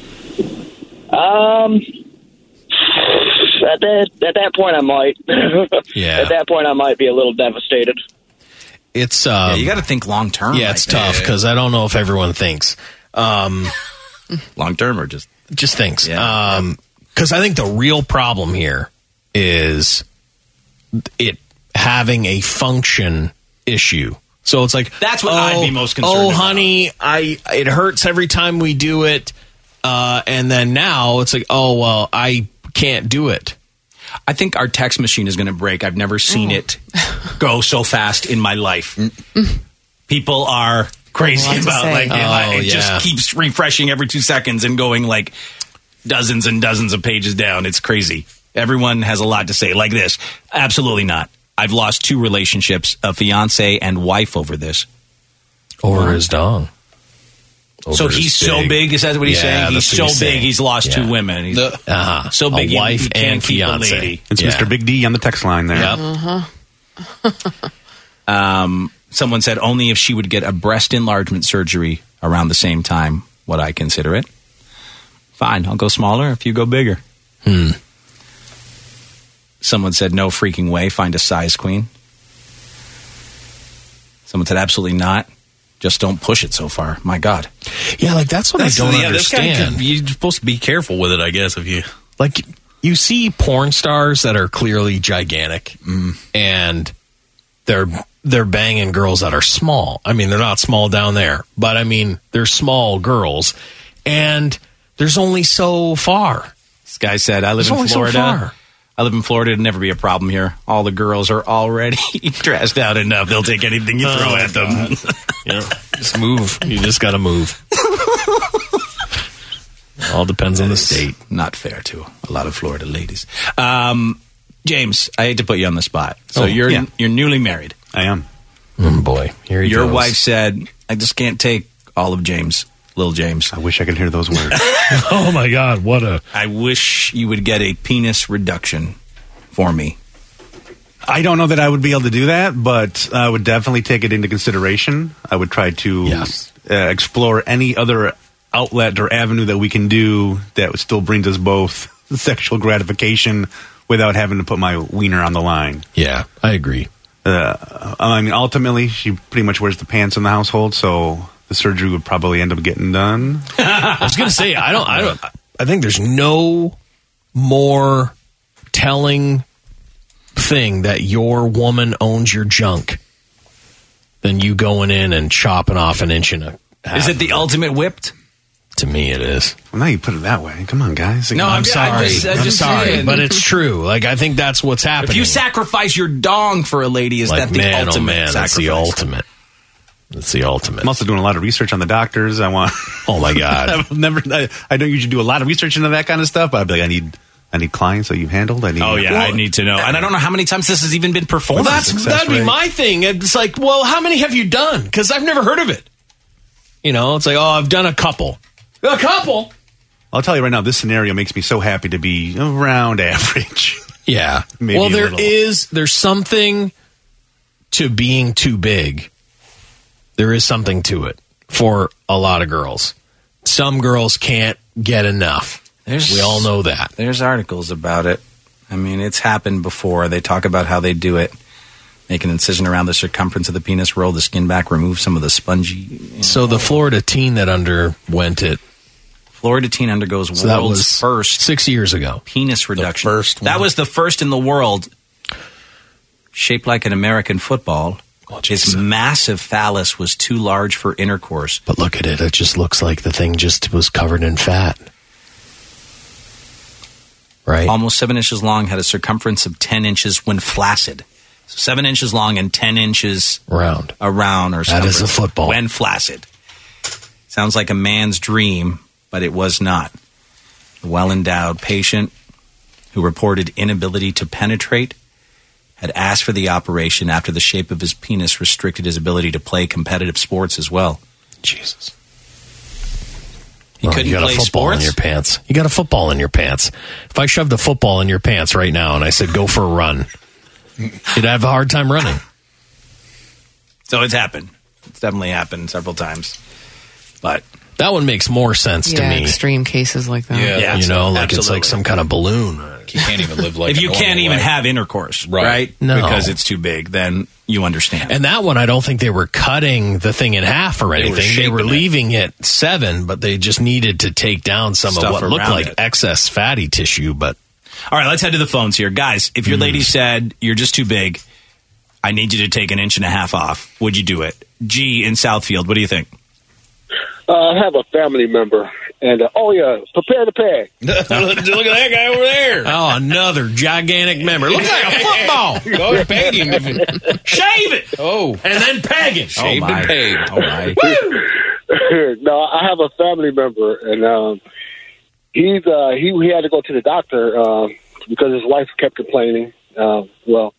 At that point, I might. Yeah. At that point, I might be a little devastated. It's yeah, you got to think long term. Yeah, it's tough because I don't know if everyone thinks long term or just thinks. Because I think the real problem here is it having a function issue. So it's like that's what I'd be most concerned about. Honey, it hurts every time we do it, and then now it's like, oh well, I can't do it. I think our text machine is going to break. I've never seen it go so fast in my life. People are crazy about it just keeps refreshing every 2 seconds and going like dozens and dozens of pages down. It's crazy. Everyone has a lot to say like this. Absolutely not. I've lost 2 relationships, a fiance and wife over this. Over his dong. So he's so big. Is that what he's saying? He's so big. He's lost 2 women. He's so big. A wife he can't and keep fiance. a lady. It's Mr. Big D on the text line there. Yep. Someone said only if she would get a breast enlargement surgery around the same time would I consider it. Fine, I'll go smaller if you go bigger. Someone said no freaking way. Find a size queen. Someone said absolutely not. Just don't push it so far. My God. Yeah, like that's what I don't understand. You're supposed to be careful with it, I guess, if you... Like, you see porn stars that are clearly gigantic, and they're banging girls that are small. I mean, they're not small down there, but I mean, they're small girls, and there's only so far. This guy said, I live in Florida. I live in Florida. It'd never be a problem here. All the girls are already dressed out enough. They'll take anything you throw at them. Just move. You just got to move. All depends on the state. Not fair to a lot of Florida ladies. James, I hate to put you on the spot. So you're newly married. I am. Oh boy, here he goes. Your wife said, I just can't take all of James. Little James. I wish I could hear those words. Oh my God, what a... I wish you would get a penis reduction for me. I don't know that I would be able to do that, but I would definitely take it into consideration. I would try to explore any other outlet or avenue that we can do that still brings us both sexual gratification without having to put my wiener on the line. Yeah, I agree. I mean, ultimately, she pretty much wears the pants in the household, so the surgery would probably end up getting done. I was going to say, I think there's no more telling thing that your woman owns your junk than you going in and chopping off 1.5 inches. Is it the ultimate whipped? To me, it is. Well, now you put it that way. Come on, guys. No, I'm sorry. I'm sorry, but it's true. Like, I think that's what's happening. If you sacrifice your dong for a lady, is that the ultimate sacrifice? That's the ultimate. That's the ultimate. I'm also doing a lot of research on the doctors. I want. Oh my God! I don't usually do a lot of research into that kind of stuff. But I'd be like, I need clients that you've handled. I need to know, and I don't know how many times this has even been performed. Well, that'd be my thing. It's like, well, how many have you done? Because I've never heard of it. You know, it's like, oh, I've done a couple. A couple. I'll tell you right now, this scenario makes me so happy to be around average. Yeah. Maybe well, a little. there's something to being too big. There is something to it for a lot of girls. Some girls can't get enough. We all know that. There's articles about it. I mean, it's happened before. They talk about how they do it. Make an incision around the circumference of the penis, roll the skin back, remove some of the spongy. So the Florida teen that underwent it. Florida teen undergoes world's first 6 years ago penis reduction. The first one. That was the first in the world, shaped like an American football. His massive phallus was too large for intercourse. But look at it. It just looks like the thing just was covered in fat. Right? Almost 7 inches long, had a circumference of 10 inches when flaccid. So 7 inches long and 10 inches around or something. That is a football. When flaccid. Sounds like a man's dream, but it was not. A well-endowed patient who reported inability to penetrate had asked for the operation after the shape of his penis restricted his ability to play competitive sports as well. Jesus. He couldn't you got play a football sports? in your pants. You got a football in your pants. If I shoved a football in your pants right now and I said, go for a run, you'd have a hard time running. So it's happened. It's definitely happened several times. But that one makes more sense to me. Extreme cases like that. Yeah, you know, like it's like some kind of balloon. You can't even live like if you can't even have intercourse, right? No. Because it's too big, then you understand. And that one, I don't think they were cutting the thing in half or anything. They were leaving it 7, but they just needed to take down some of what looked like excess fatty tissue. But all right, let's head to the phones here. Guys, if your lady said, you're just too big, I need you to take 1.5 inches off, would you do it? G in Southfield, what do you think? I have a family member, and prepare to pay. Look at that guy over there. Oh, another gigantic member. Looks like a football. Go peg him. Shave it. Oh. And then peg it. Shaved and pegged. All right. No, I have a family member, and he had to go to the doctor because his wife kept complaining. And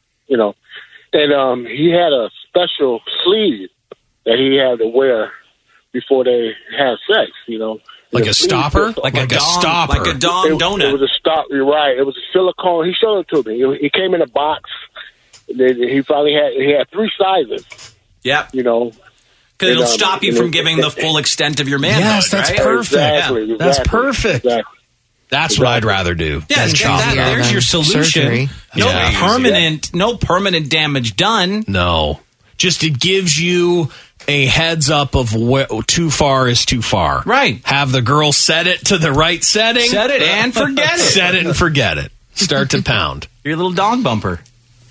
he had a special sleeve that he had to wear before they had sex, Like a stopper? Like a stopper. Like a Dom donut. It was a stop. You're right. It was a silicone. He showed it to me. It came in a box. He finally had 3 sizes. Yep. Because it'll stop you from giving the full extent of your manhood. Yes, that's right? perfect. Exactly. That's perfect. Exactly. That's what I'd rather do. Yeah, there's your solution. Surgery. No permanent damage done. No. Just it gives you a heads up of too far is too far. Right. Have the girl set it to the right setting. Set it and forget it. Set it and forget it. Start to pound. Your little dog bumper.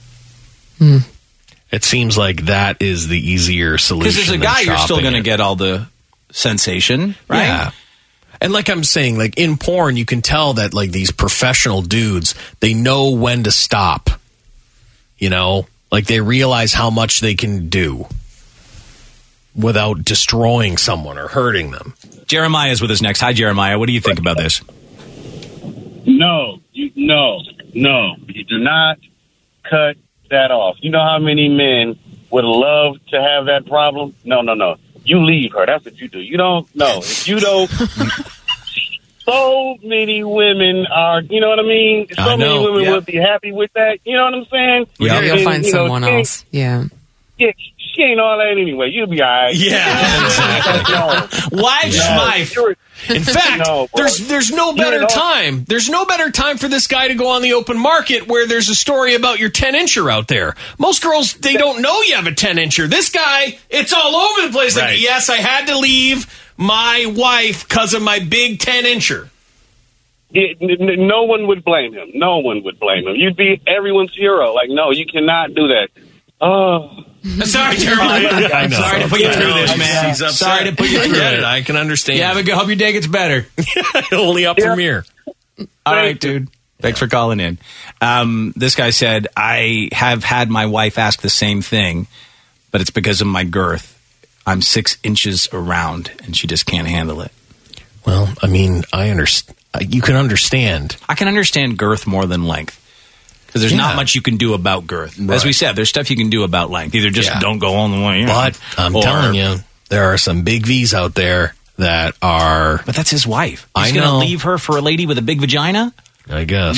It seems like that is the easier solution. Because as a guy, you're still going to get all the sensation, right? Yeah. And like I'm saying, like in porn, you can tell that like these professional dudes, they know when to stop. Like they realize how much they can do without destroying someone or hurting them. Jeremiah is with us next. Hi, Jeremiah. What do you think about this? No. You do not cut that off. You know how many men would love to have that problem? No. You leave her. That's what you do. You don't know. If you don't... So many women are, you know what I mean? So many women would be happy with that. You know what I'm saying? Yeah, you'll find someone else. Yeah. Yeah, she ain't all that anyway. You'll be all right. Yeah, exactly. Wife's life. In fact, there's no better time. There's no better time for this guy to go on the open market where there's a story about your 10-incher out there. Most girls, they don't know you have a 10-incher. This guy, it's all over the place. Right. Like, yes, I had to leave my wife because of my big 10-incher. Yeah, no one would blame him. No one would blame him. You'd be everyone's hero. Like, no, you cannot do that. Oh. Sorry, Jeremiah. I'm sorry to put you through this, man. Sorry to put you through it. I can understand. Yeah, hope your day gets better. Only up from here. All right, dude. Thanks for calling in. This guy said, I have had my wife ask the same thing, but it's because of my girth. I'm 6 inches around, and she just can't handle it. Well, I mean, I understand. You can understand. I can understand girth more than length. Because there's not much you can do about girth. Right. As we said, there's stuff you can do about length. Either just don't go all the way in. But I'm telling you, there are some big V's out there that are. But that's his wife. I He's know. going to leave her for a lady with a big vagina? I guess.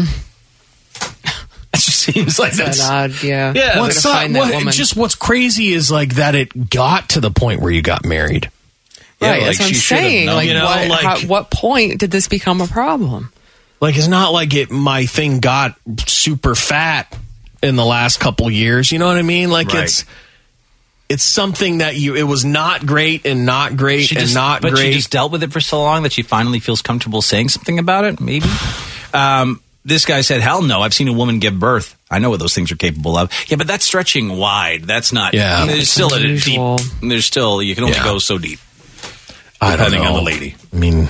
It just seems like that's odd. Yeah. Yeah. What's crazy is like that it got to the point where you got married. Right, like that's what I'm she should have saying. known, Like, you know, what point did this become a problem? Like, it's not like my thing got super fat in the last couple years. You know what I mean? Like, Right. it's something that it was not great and not great and not but great. she just dealt with it for so long that she finally feels comfortable saying something about it, maybe. This guy said, hell no, I've seen a woman give birth. I know what those things are capable of. Yeah, but that's stretching wide. That's not. Yeah. There's still a deep. There's still, you can only go so deep. Depending on the lady. I mean,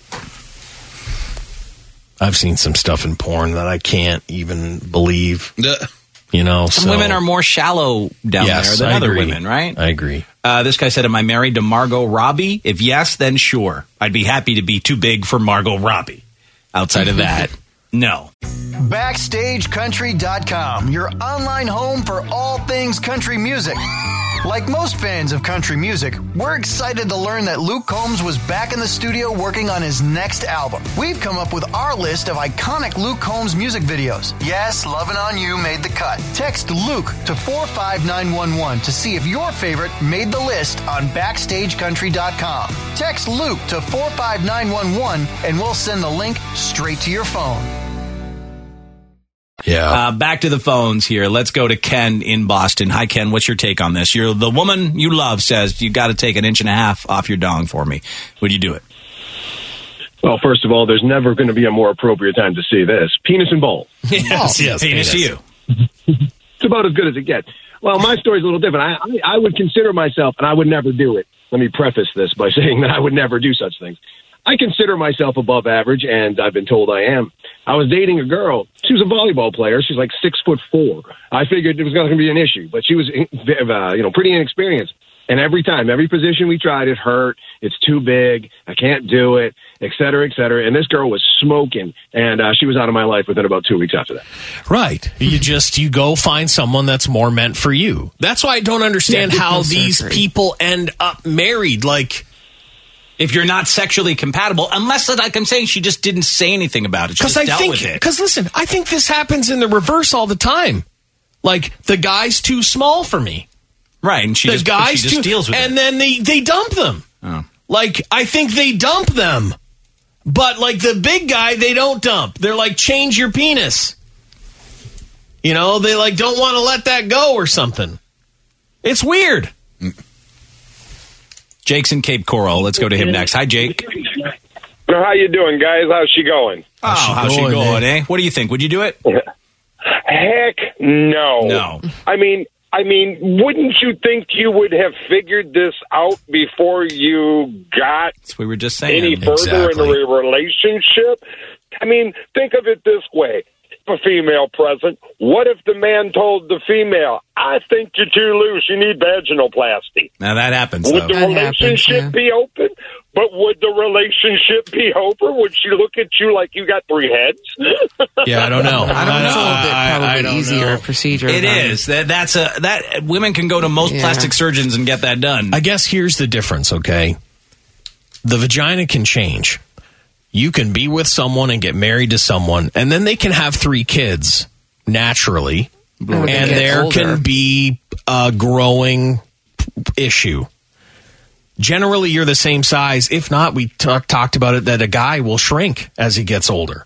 I've seen some stuff in porn that I can't even believe. You know, Some women are more shallow down there than other women, right? I agree. This guy said, am I married to Margot Robbie? If yes, then sure. I'd be happy to be too big for Margot Robbie. Outside of that, no. BackstageCountry.com, your online home for all things country music. Like most fans of country music, we're excited to learn that Luke Combs was back in the studio working on his next album. We've come up with our list of iconic Luke Combs music videos. Yes, Lovin' On You made the cut. Text Luke to 45911 to see if your favorite made the list on BackstageCountry.com. Text Luke to 45911 and we'll send the link straight to your phone. Yeah. Back to the phones here. Let's go to Ken in Boston. Hi, Ken. What's your take on this? The woman you love says you got to take 1.5 inches off your dong for me. Would you do it? Well, first of all, there's never going to be a more appropriate time to see this. Penis and bowl. Yes, penis to you. It's about as good as it gets. Well, my story's a little different. I would consider myself, and I would never do it. Let me preface this by saying that I would never do such things. I consider myself above average, and I've been told I am. I was dating a girl. She was a volleyball player. She's like 6'4". I figured it was going to be an issue, but she was, pretty inexperienced. And every position we tried, it hurt. It's too big. I can't do it, et cetera, et cetera. And this girl was smoking, and she was out of my life within about 2 weeks after that. Right. You go find someone that's more meant for you. That's why I don't understand how these people end up married. Like, if you're not sexually compatible, unless, like I'm saying, she just didn't say anything about it. She just dealt with it. Because listen, I think this happens in the reverse all the time. Like, the guy's too small for me. Right, and she just deals with it. And then they dump them. Oh. Like, I think they dump them. But, like, the big guy, they don't dump. They're like, change your penis. You know, they, like, don't want to let that go or something. It's weird. Jake's in Cape Coral. Let's go to him next. Hi, Jake. How you doing, guys? How's she going? How's she going, eh? What do you think? Would you do it? Heck no. No. I mean, wouldn't you think you would have figured this out before you got That's what we were just saying. any further in a relationship? I mean, think of it this way. A female present. What if the man told the female, I think you're too loose, you need vaginoplasty? Now that happens, Would the relationship be open? But would the relationship be over? Would she look at you like you got 3 heads? Yeah, I don't know. I don't know. Probably easier procedure. It is. That women can go to most plastic surgeons and get that done. I guess here's the difference, okay? The vagina can change. You can be with someone and get married to someone, and then they can have 3 kids naturally, and there can be a growing issue. Generally, you're the same size. If not, we talked about it, that a guy will shrink as he gets older.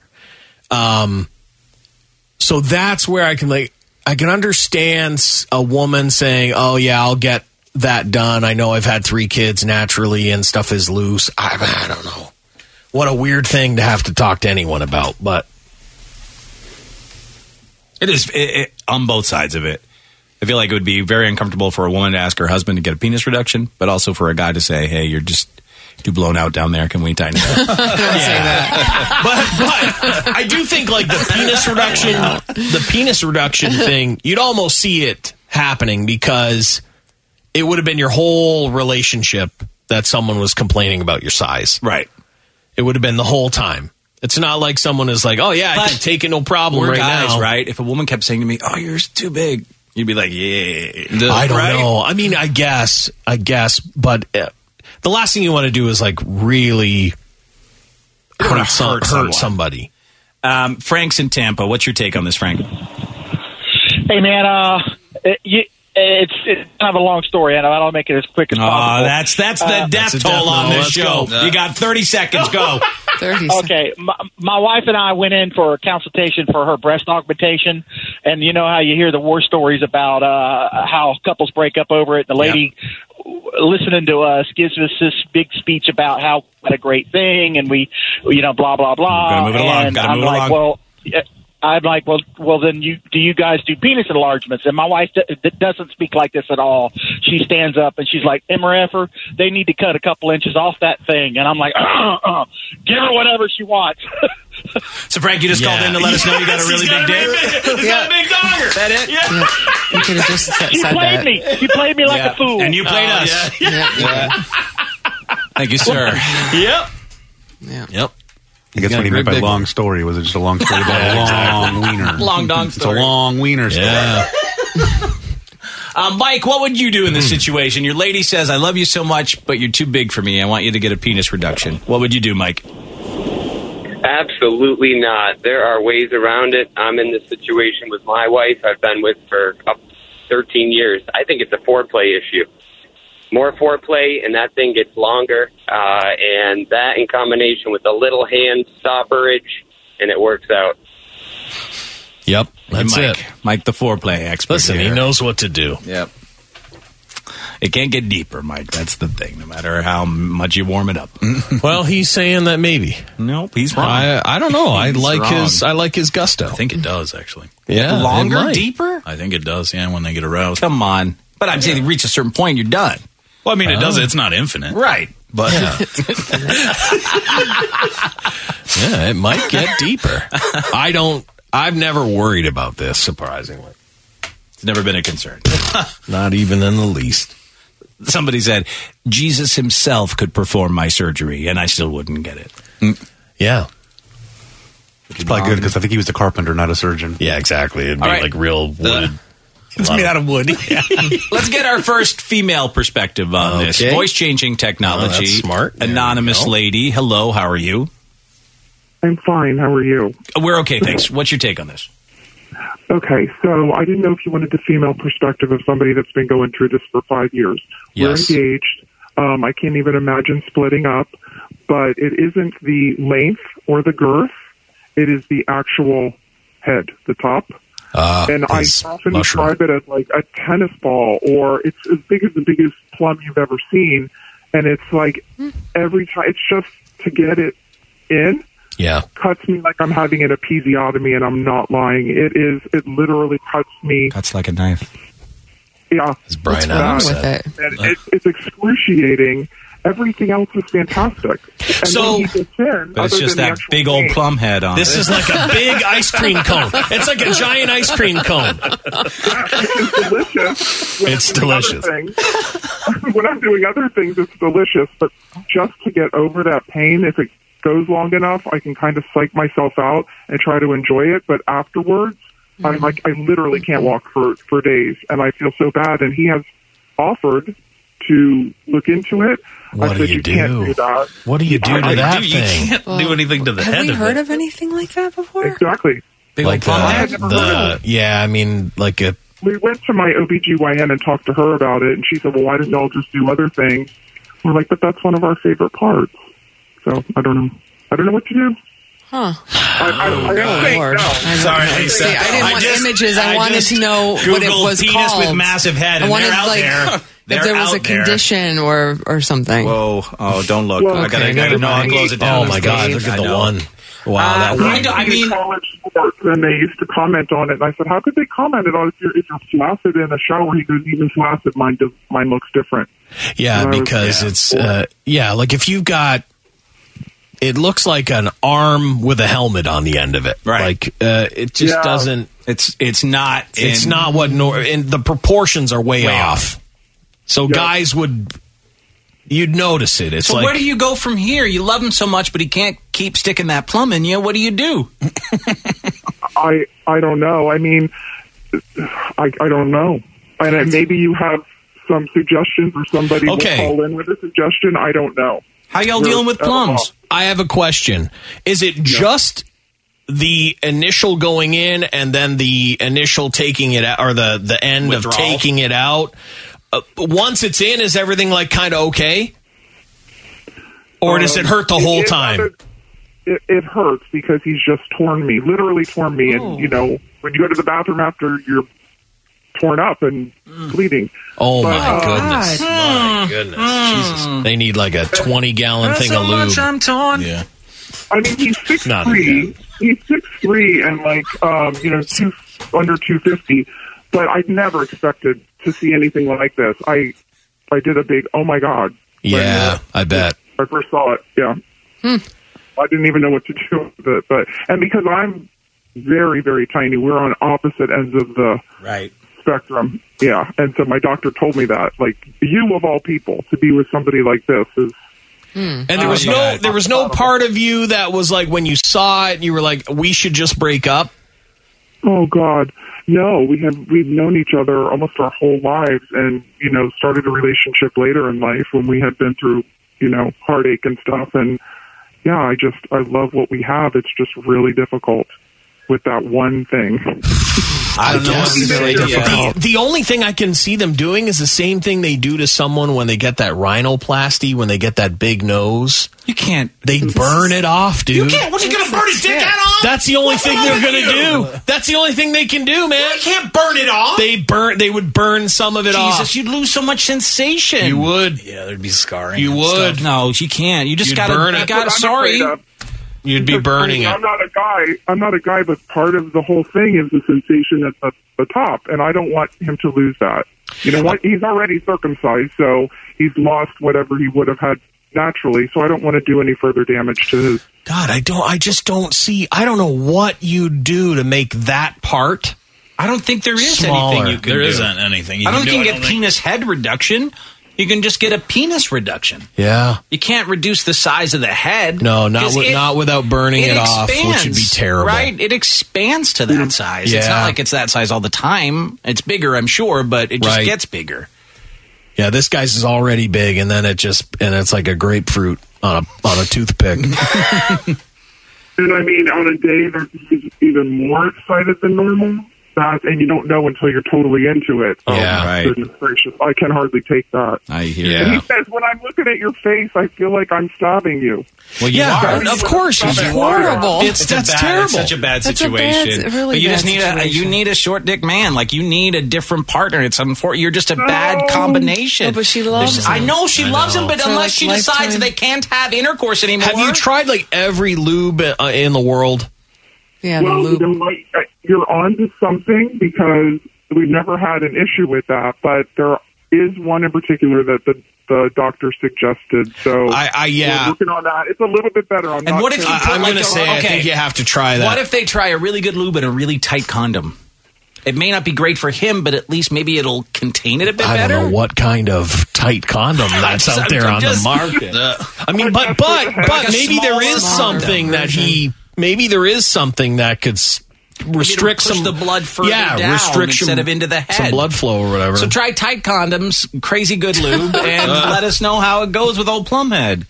So that's where I can understand a woman saying, oh, yeah, I'll get that done. I know I've had 3 kids naturally and stuff is loose. I don't know. What a weird thing to have to talk to anyone about, but it is on both sides of it. I feel like it would be very uncomfortable for a woman to ask her husband to get a penis reduction, but also for a guy to say, hey, you're just too blown out down there. Can we tighten it up? Don't say that. But I do think like the penis reduction thing, you'd almost see it happening because it would have been your whole relationship that someone was complaining about your size. Right. It would have been the whole time. It's not like someone is like, oh, yeah, I can take it, no problem right guys, now. Right? If a woman kept saying to me, oh, you're too big, you'd be like, yeah. I don't know. I mean, I guess. But The last thing you want to do is like really hurt somebody. Frank's in Tampa. What's your take on this, Frank? Hey, man, it's kind of a long story, and I'll make it as quick as possible. That's the death toll on this show. You got 30 seconds. Go. 30 Okay, my wife and I went in for a consultation for her breast augmentation, and you know how you hear the war stories about how couples break up over it. The lady listening to us gives us this big speech about how what a great thing, and we blah blah blah. Gotta move it along. And I'm like, well, then do you guys do penis enlargements? And my wife doesn't speak like this at all. She stands up and she's like, MRFer, they need to cut a couple inches off that thing. And I'm like, give her whatever she wants. So, Frank, you just called in to let us know you got a really big dick? He's got a big dogger. Is that it? Yeah. You could have just said played me. He played me like a fool. And you played us. Thank you, sir. Yep. Yep. I guess what he meant by long story. Was it just a long story about a long wiener? Long dong story. It's a long wiener story. Yeah. Mike, what would you do in this situation? Your lady says, I love you so much, but you're too big for me. I want you to get a penis reduction. What would you do, Mike? Absolutely not. There are ways around it. I'm in this situation with my wife I've been with for up 13 years. I think it's a foreplay issue. More foreplay, and that thing gets longer, and that in combination with a little hand stopperage, and it works out. Yep, that's Mike, it. Mike, the foreplay expert. Listen, he knows what to do. Yep. It can't get deeper, Mike. That's the thing, no matter how much you warm it up. Well, he's saying that maybe. Nope, he's wrong. I don't know. I like his gusto. I think it does, actually. Yeah. Longer, deeper? I think it does, when they get aroused. Come on. But I'm saying you reach a certain point, you're done. Well, I mean, it does. It's not infinite. Right. But yeah, it might get deeper. I've never worried about this, surprisingly. It's never been a concern. Not even in the least. Somebody said, Jesus himself could perform my surgery, and I still wouldn't get it. Yeah. It's probably good because I think he was a carpenter, not a surgeon. Yeah, exactly. It'd be like real wood. It's made out of wood. Let's get our first female perspective on this. Voice-changing technology. That's smart. Anonymous lady. Hello, how are you? I'm fine. How are you? We're okay, thanks. What's your take on this? Okay, so I didn't know if you wanted the female perspective of somebody that's been going through this for 5 years. Yes. We're engaged. I can't even imagine splitting up, but it isn't the length or the girth. It is the actual head, the top. And I often describe it as like a tennis ball, or it's as big as the biggest plum you've ever seen. And it's like every time, it's just to get it in. Yeah. Cuts me like I'm having an episiotomy, and I'm not lying. It literally cuts me. Cuts like a knife. Yeah. As Brian Adams said. And it's excruciating. Everything else is fantastic. And So, but it's just that big old plum head on This it. is like a big ice cream cone. It's like a giant ice cream cone. It's delicious. It's delicious. When I'm doing other things, it's delicious. But just to get over that pain, if it goes long enough, I can kind of psych myself out and try to enjoy it. But afterwards, I'm like, I literally can't walk for days, and I feel so bad. And he has offered to look into it. What I do said, you you can't do? do that. What do you do to that You thing? can't do anything to the Have head we of heard it. of anything like that before? Exactly. Like yeah, I mean, like a. We went to my OBGYN and talked to her about it, and she said, well, why didn't y'all just do other things? We're like, but that's one of our favorite parts. So I don't know. I don't know what to do. Huh. I Lord. Sorry, Lisa. See, I didn't want images. I wanted to know what it was penis called. with massive head, I and wanted, they're out there. if there was a condition or something. Whoa! Oh, don't look! Well, I gotta close it down. Oh my God! Look at the one. Wow, that one. I mean, college sports, and they used to comment on it. And I said, how could they comment on it if you're flaccid in a shower? He goes, even flaccid, mine looks different. Yeah, because it's like if you've got. It looks like an arm with a helmet on the end of it. Right. Like it just doesn't. It's not. It's not what. And the proportions are way off. So guys you'd notice it. It's so like, where do you go from here? You love him so much, but he can't keep sticking that plum in you. What do you do? I don't know. I mean, I don't know. And maybe you have some suggestions or somebody will call in with a suggestion. I don't know. How y'all dealing with plums? I have a question. Is it just the initial going in and then the initial taking it out, or the end of taking it out? Once it's in, is everything like kind of okay? Or does it hurt the whole time? It hurts because he's just literally torn me. And, you know, when you go to the bathroom after you're torn up and bleeding. Oh, my goodness. My goodness. Jesus. They need like a 20-gallon thing of lube. I'm torn. Yeah. I mean, he's 6'3". He's 6'3" and like, you know, under 250. But I never expected to see anything like this. I did a big, oh my God. Yeah, I bet. I first saw it. Yeah. I didn't even know what to do with it. And because I'm very, very tiny, we're on opposite ends of the spectrum. Yeah. And so my doctor told me that, like, you of all people to be with somebody like this is. And there was no part of you that was like, when you saw it, you were like, we should just break up. Oh God, no. We've known each other almost our whole lives, and you know, started a relationship later in life when we had been through, you know, heartache and stuff. And yeah, I love what we have. It's just really difficult with that one thing. I don't know. The only thing I can see them doing is the same thing they do to someone when they get that rhinoplasty, when they get that big nose. You can't. They burn it off, dude. You can't. What's he going to burn his dick out off? That's the only thing they're going to do. That's the only thing they can do, man. You can't burn it off. They would burn some of it off. Jesus, you'd lose so much sensation. You would. Yeah, there'd be scarring. You would. No, you can't. You just got to burn it. Sorry. You'd be burning it. I'm not a guy, but part of the whole thing is the sensation at the top, and I don't want him to lose that. You know what? He's already circumcised, so he's lost whatever he would have had naturally, so I don't want to do any further damage to his... God, I don't know what you do to make that part. I don't think there is smaller. Anything you can do. There isn't anything. I don't think you can get penis head reduction. You can just get a penis reduction. Yeah. You can't reduce the size of the head. No, not without burning it off, which would be terrible. Right? It expands to that size. Yeah. It's not like it's that size all the time. It's bigger, I'm sure, but it just gets bigger. Yeah, this guy's is already big, and then it's like a grapefruit on a toothpick. And I mean, on a day that he's even more excited than normal, and you don't know until you're totally into it. Yeah, right. Goodness gracious, I can hardly take that. I hear And he says, when I'm looking at your face, I feel like I'm stabbing you. Well, you are. Of course, it's horrible. That's terrible. It's such a bad situation. Really but you just situation. you need a short dick man. Like, you need a different partner. It's unfortunate. You're just a bad combination. No, but she loves him. I know she loves him, but For, unless like, she decides lifetime. they can't have intercourse anymore. Have you tried like every lube in the world? Yeah, Well, the lube. you know, you're on to something because we've never had an issue with that, but there is one in particular that the doctor suggested. So we're working on that. It's a little bit better. And what if you put I'm going to say I think you have to try that. What if they try a really good lube and a really tight condom? It may not be great for him, but at least maybe it'll contain it a bit better. I don't know what kind of tight condom that's out there on the market. I mean, but Like a maybe there is smaller something that could restrict push some the blood further down instead of into the head. some blood flow or whatever. So try tight condoms, crazy good lube, and let us know how it goes with old Plumhead.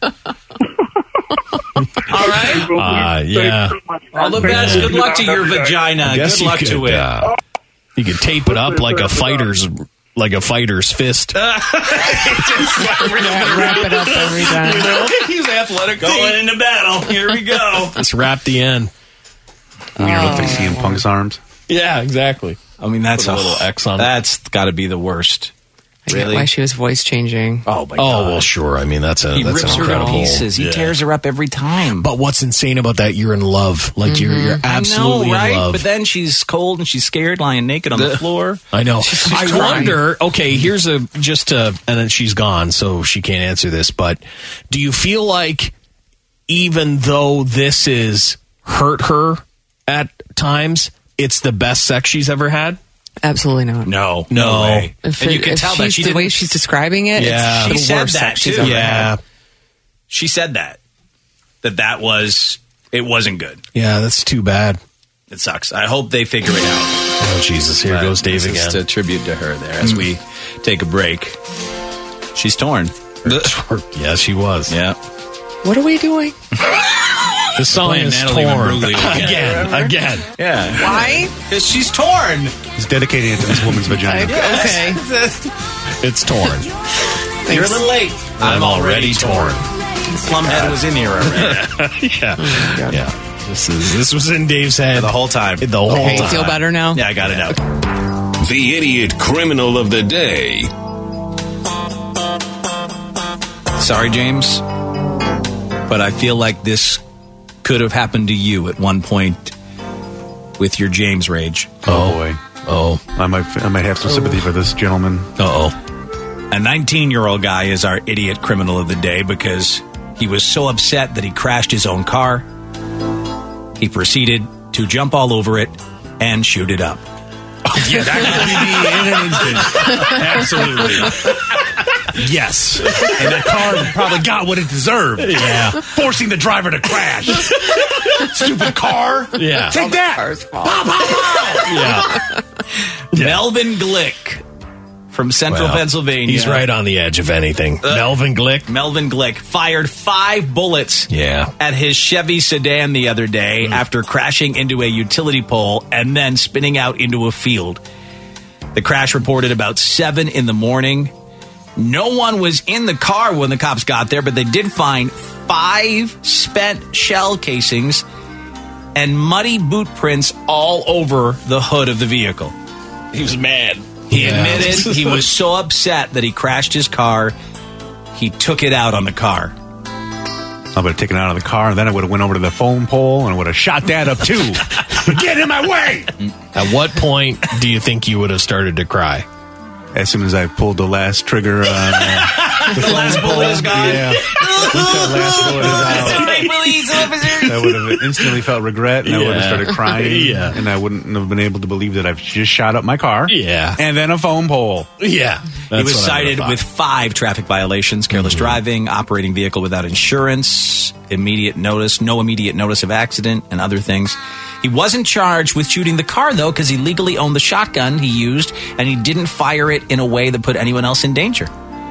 All right? Yeah. All the best. Good luck to your vagina. I guess Good luck to it. You could tape it up like a fighter's fist. Wrap it up every time. You know, he's athletic. Going into battle. Here we go. Let's wrap the end. Weird look like CM Punk's arms. Yeah, exactly. I mean, that's Put a little X on it. That's got to be the worst. I get Really? why she was voice changing. Oh my god! Oh well, sure. I mean, that's He rips her to incredible. pieces. He tears her up every time. But what's insane about that? You're in love. Like you're absolutely I know, right? in love. But then she's cold and she's scared, lying naked on the floor. I know. She's I crying. wonder. Okay, here's and then she's gone, so she can't answer this. But do you feel like even though this is hurt her at times, it's the best sex she's ever had? Absolutely not. No way. If And you can if tell that she's she the way didn't. she's describing it. Yeah. It's She the said worst that sex she's too. ever Yeah. had. She said that it wasn't good. Yeah, that's too bad. It sucks. I hope they figure it out. Oh Jesus! Here goes Dave This again. is a tribute to her there as we take a break. She's torn. Yeah, she was. Yeah. What are we doing? The song is Natalie torn. Imbruglia Again. Yeah. Why? Because she's torn. He's dedicating it to this woman's vagina. Okay. It's torn. You're a little late. I'm already torn. Plumhead was in here already. Yeah. This was in Dave's head the whole time. The whole Okay, time. feel better now? Yeah, I got it out. The idiot criminal of the day. Sorry, James, but I feel like this could have happened to you at one point with your James rage. Oh boy. Oh. I might have some sympathy for this gentleman. Uh-oh. A 19-year-old guy is our idiot criminal of the day because he was so upset that he crashed his own car. He proceeded to jump all over it and shoot it up. Oh, yeah, that could be in an instant. Absolutely. Yes. And that car probably got what it deserved. Yeah. Forcing the driver to crash. Stupid car. Yeah. Take that. Yeah. Melvin Glick from Central Pennsylvania. He's right on the edge of anything. Melvin Glick fired 5 bullets at his Chevy sedan the other day after crashing into a utility pole and then spinning out into a field. The crash reported about 7 in the morning. No one was in the car when the cops got there, but they did find 5 spent shell casings and muddy boot prints all over the hood of the vehicle. He was mad. He admitted he was so upset that he crashed his car, he took it out on the car. I would have taken it out of the car, and then I would have went over to the phone pole, and I would have shot that up too. Get in my way! At what point do you think you would have started to cry? As soon as I pulled the last trigger on the last bullet is gone. Yeah. Once that last bullet is out, I would have instantly felt regret, and I would have started crying, and I wouldn't have been able to believe that I've just shot up my car. Yeah. And then a phone pole. Yeah. He was cited with 5 traffic violations: careless driving, operating vehicle without insurance, no immediate notice of accident, and other things. He wasn't charged with shooting the car, though, because he legally owned the shotgun he used, and he didn't fire it in a way that put anyone else in danger.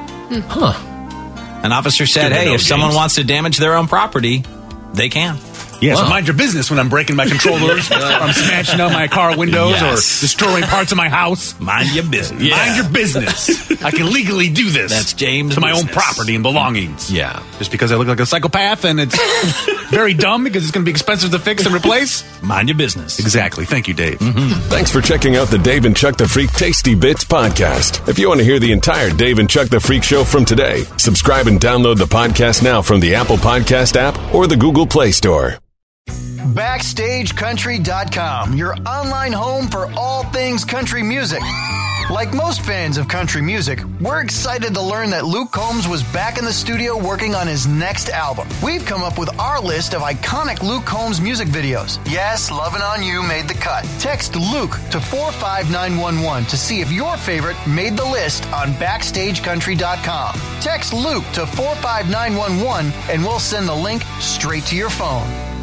An officer said, hey, if someone wants to damage their own property, they can. Yeah, so mind your business when I'm breaking my controllers, or I'm smashing out my car windows, or destroying parts of my house. Mind your business. Yeah. Mind your business. I can legally do this. That's James' to my own business. property and belongings. Yeah. Just because I look like a psychopath and it's very dumb because it's going to be expensive to fix and replace. Mind your business. Exactly. Thank you, Dave. Thanks for checking out the Dave and Chuck the Freak Tasty Bits podcast. If you want to hear the entire Dave and Chuck the Freak show from today, subscribe and download the podcast now from the Apple Podcast app or the Google Play Store. BackstageCountry.com, your online home for all things country music. Like most fans of country music, we're excited to learn that Luke Combs was back in the studio working on his next album. We've come up with our list of iconic Luke Combs music videos. Yes, Lovin' On You made the cut. Text Luke to 45911 to see if your favorite made the list on BackstageCountry.com. Text Luke to 45911 and we'll send the link straight to your phone.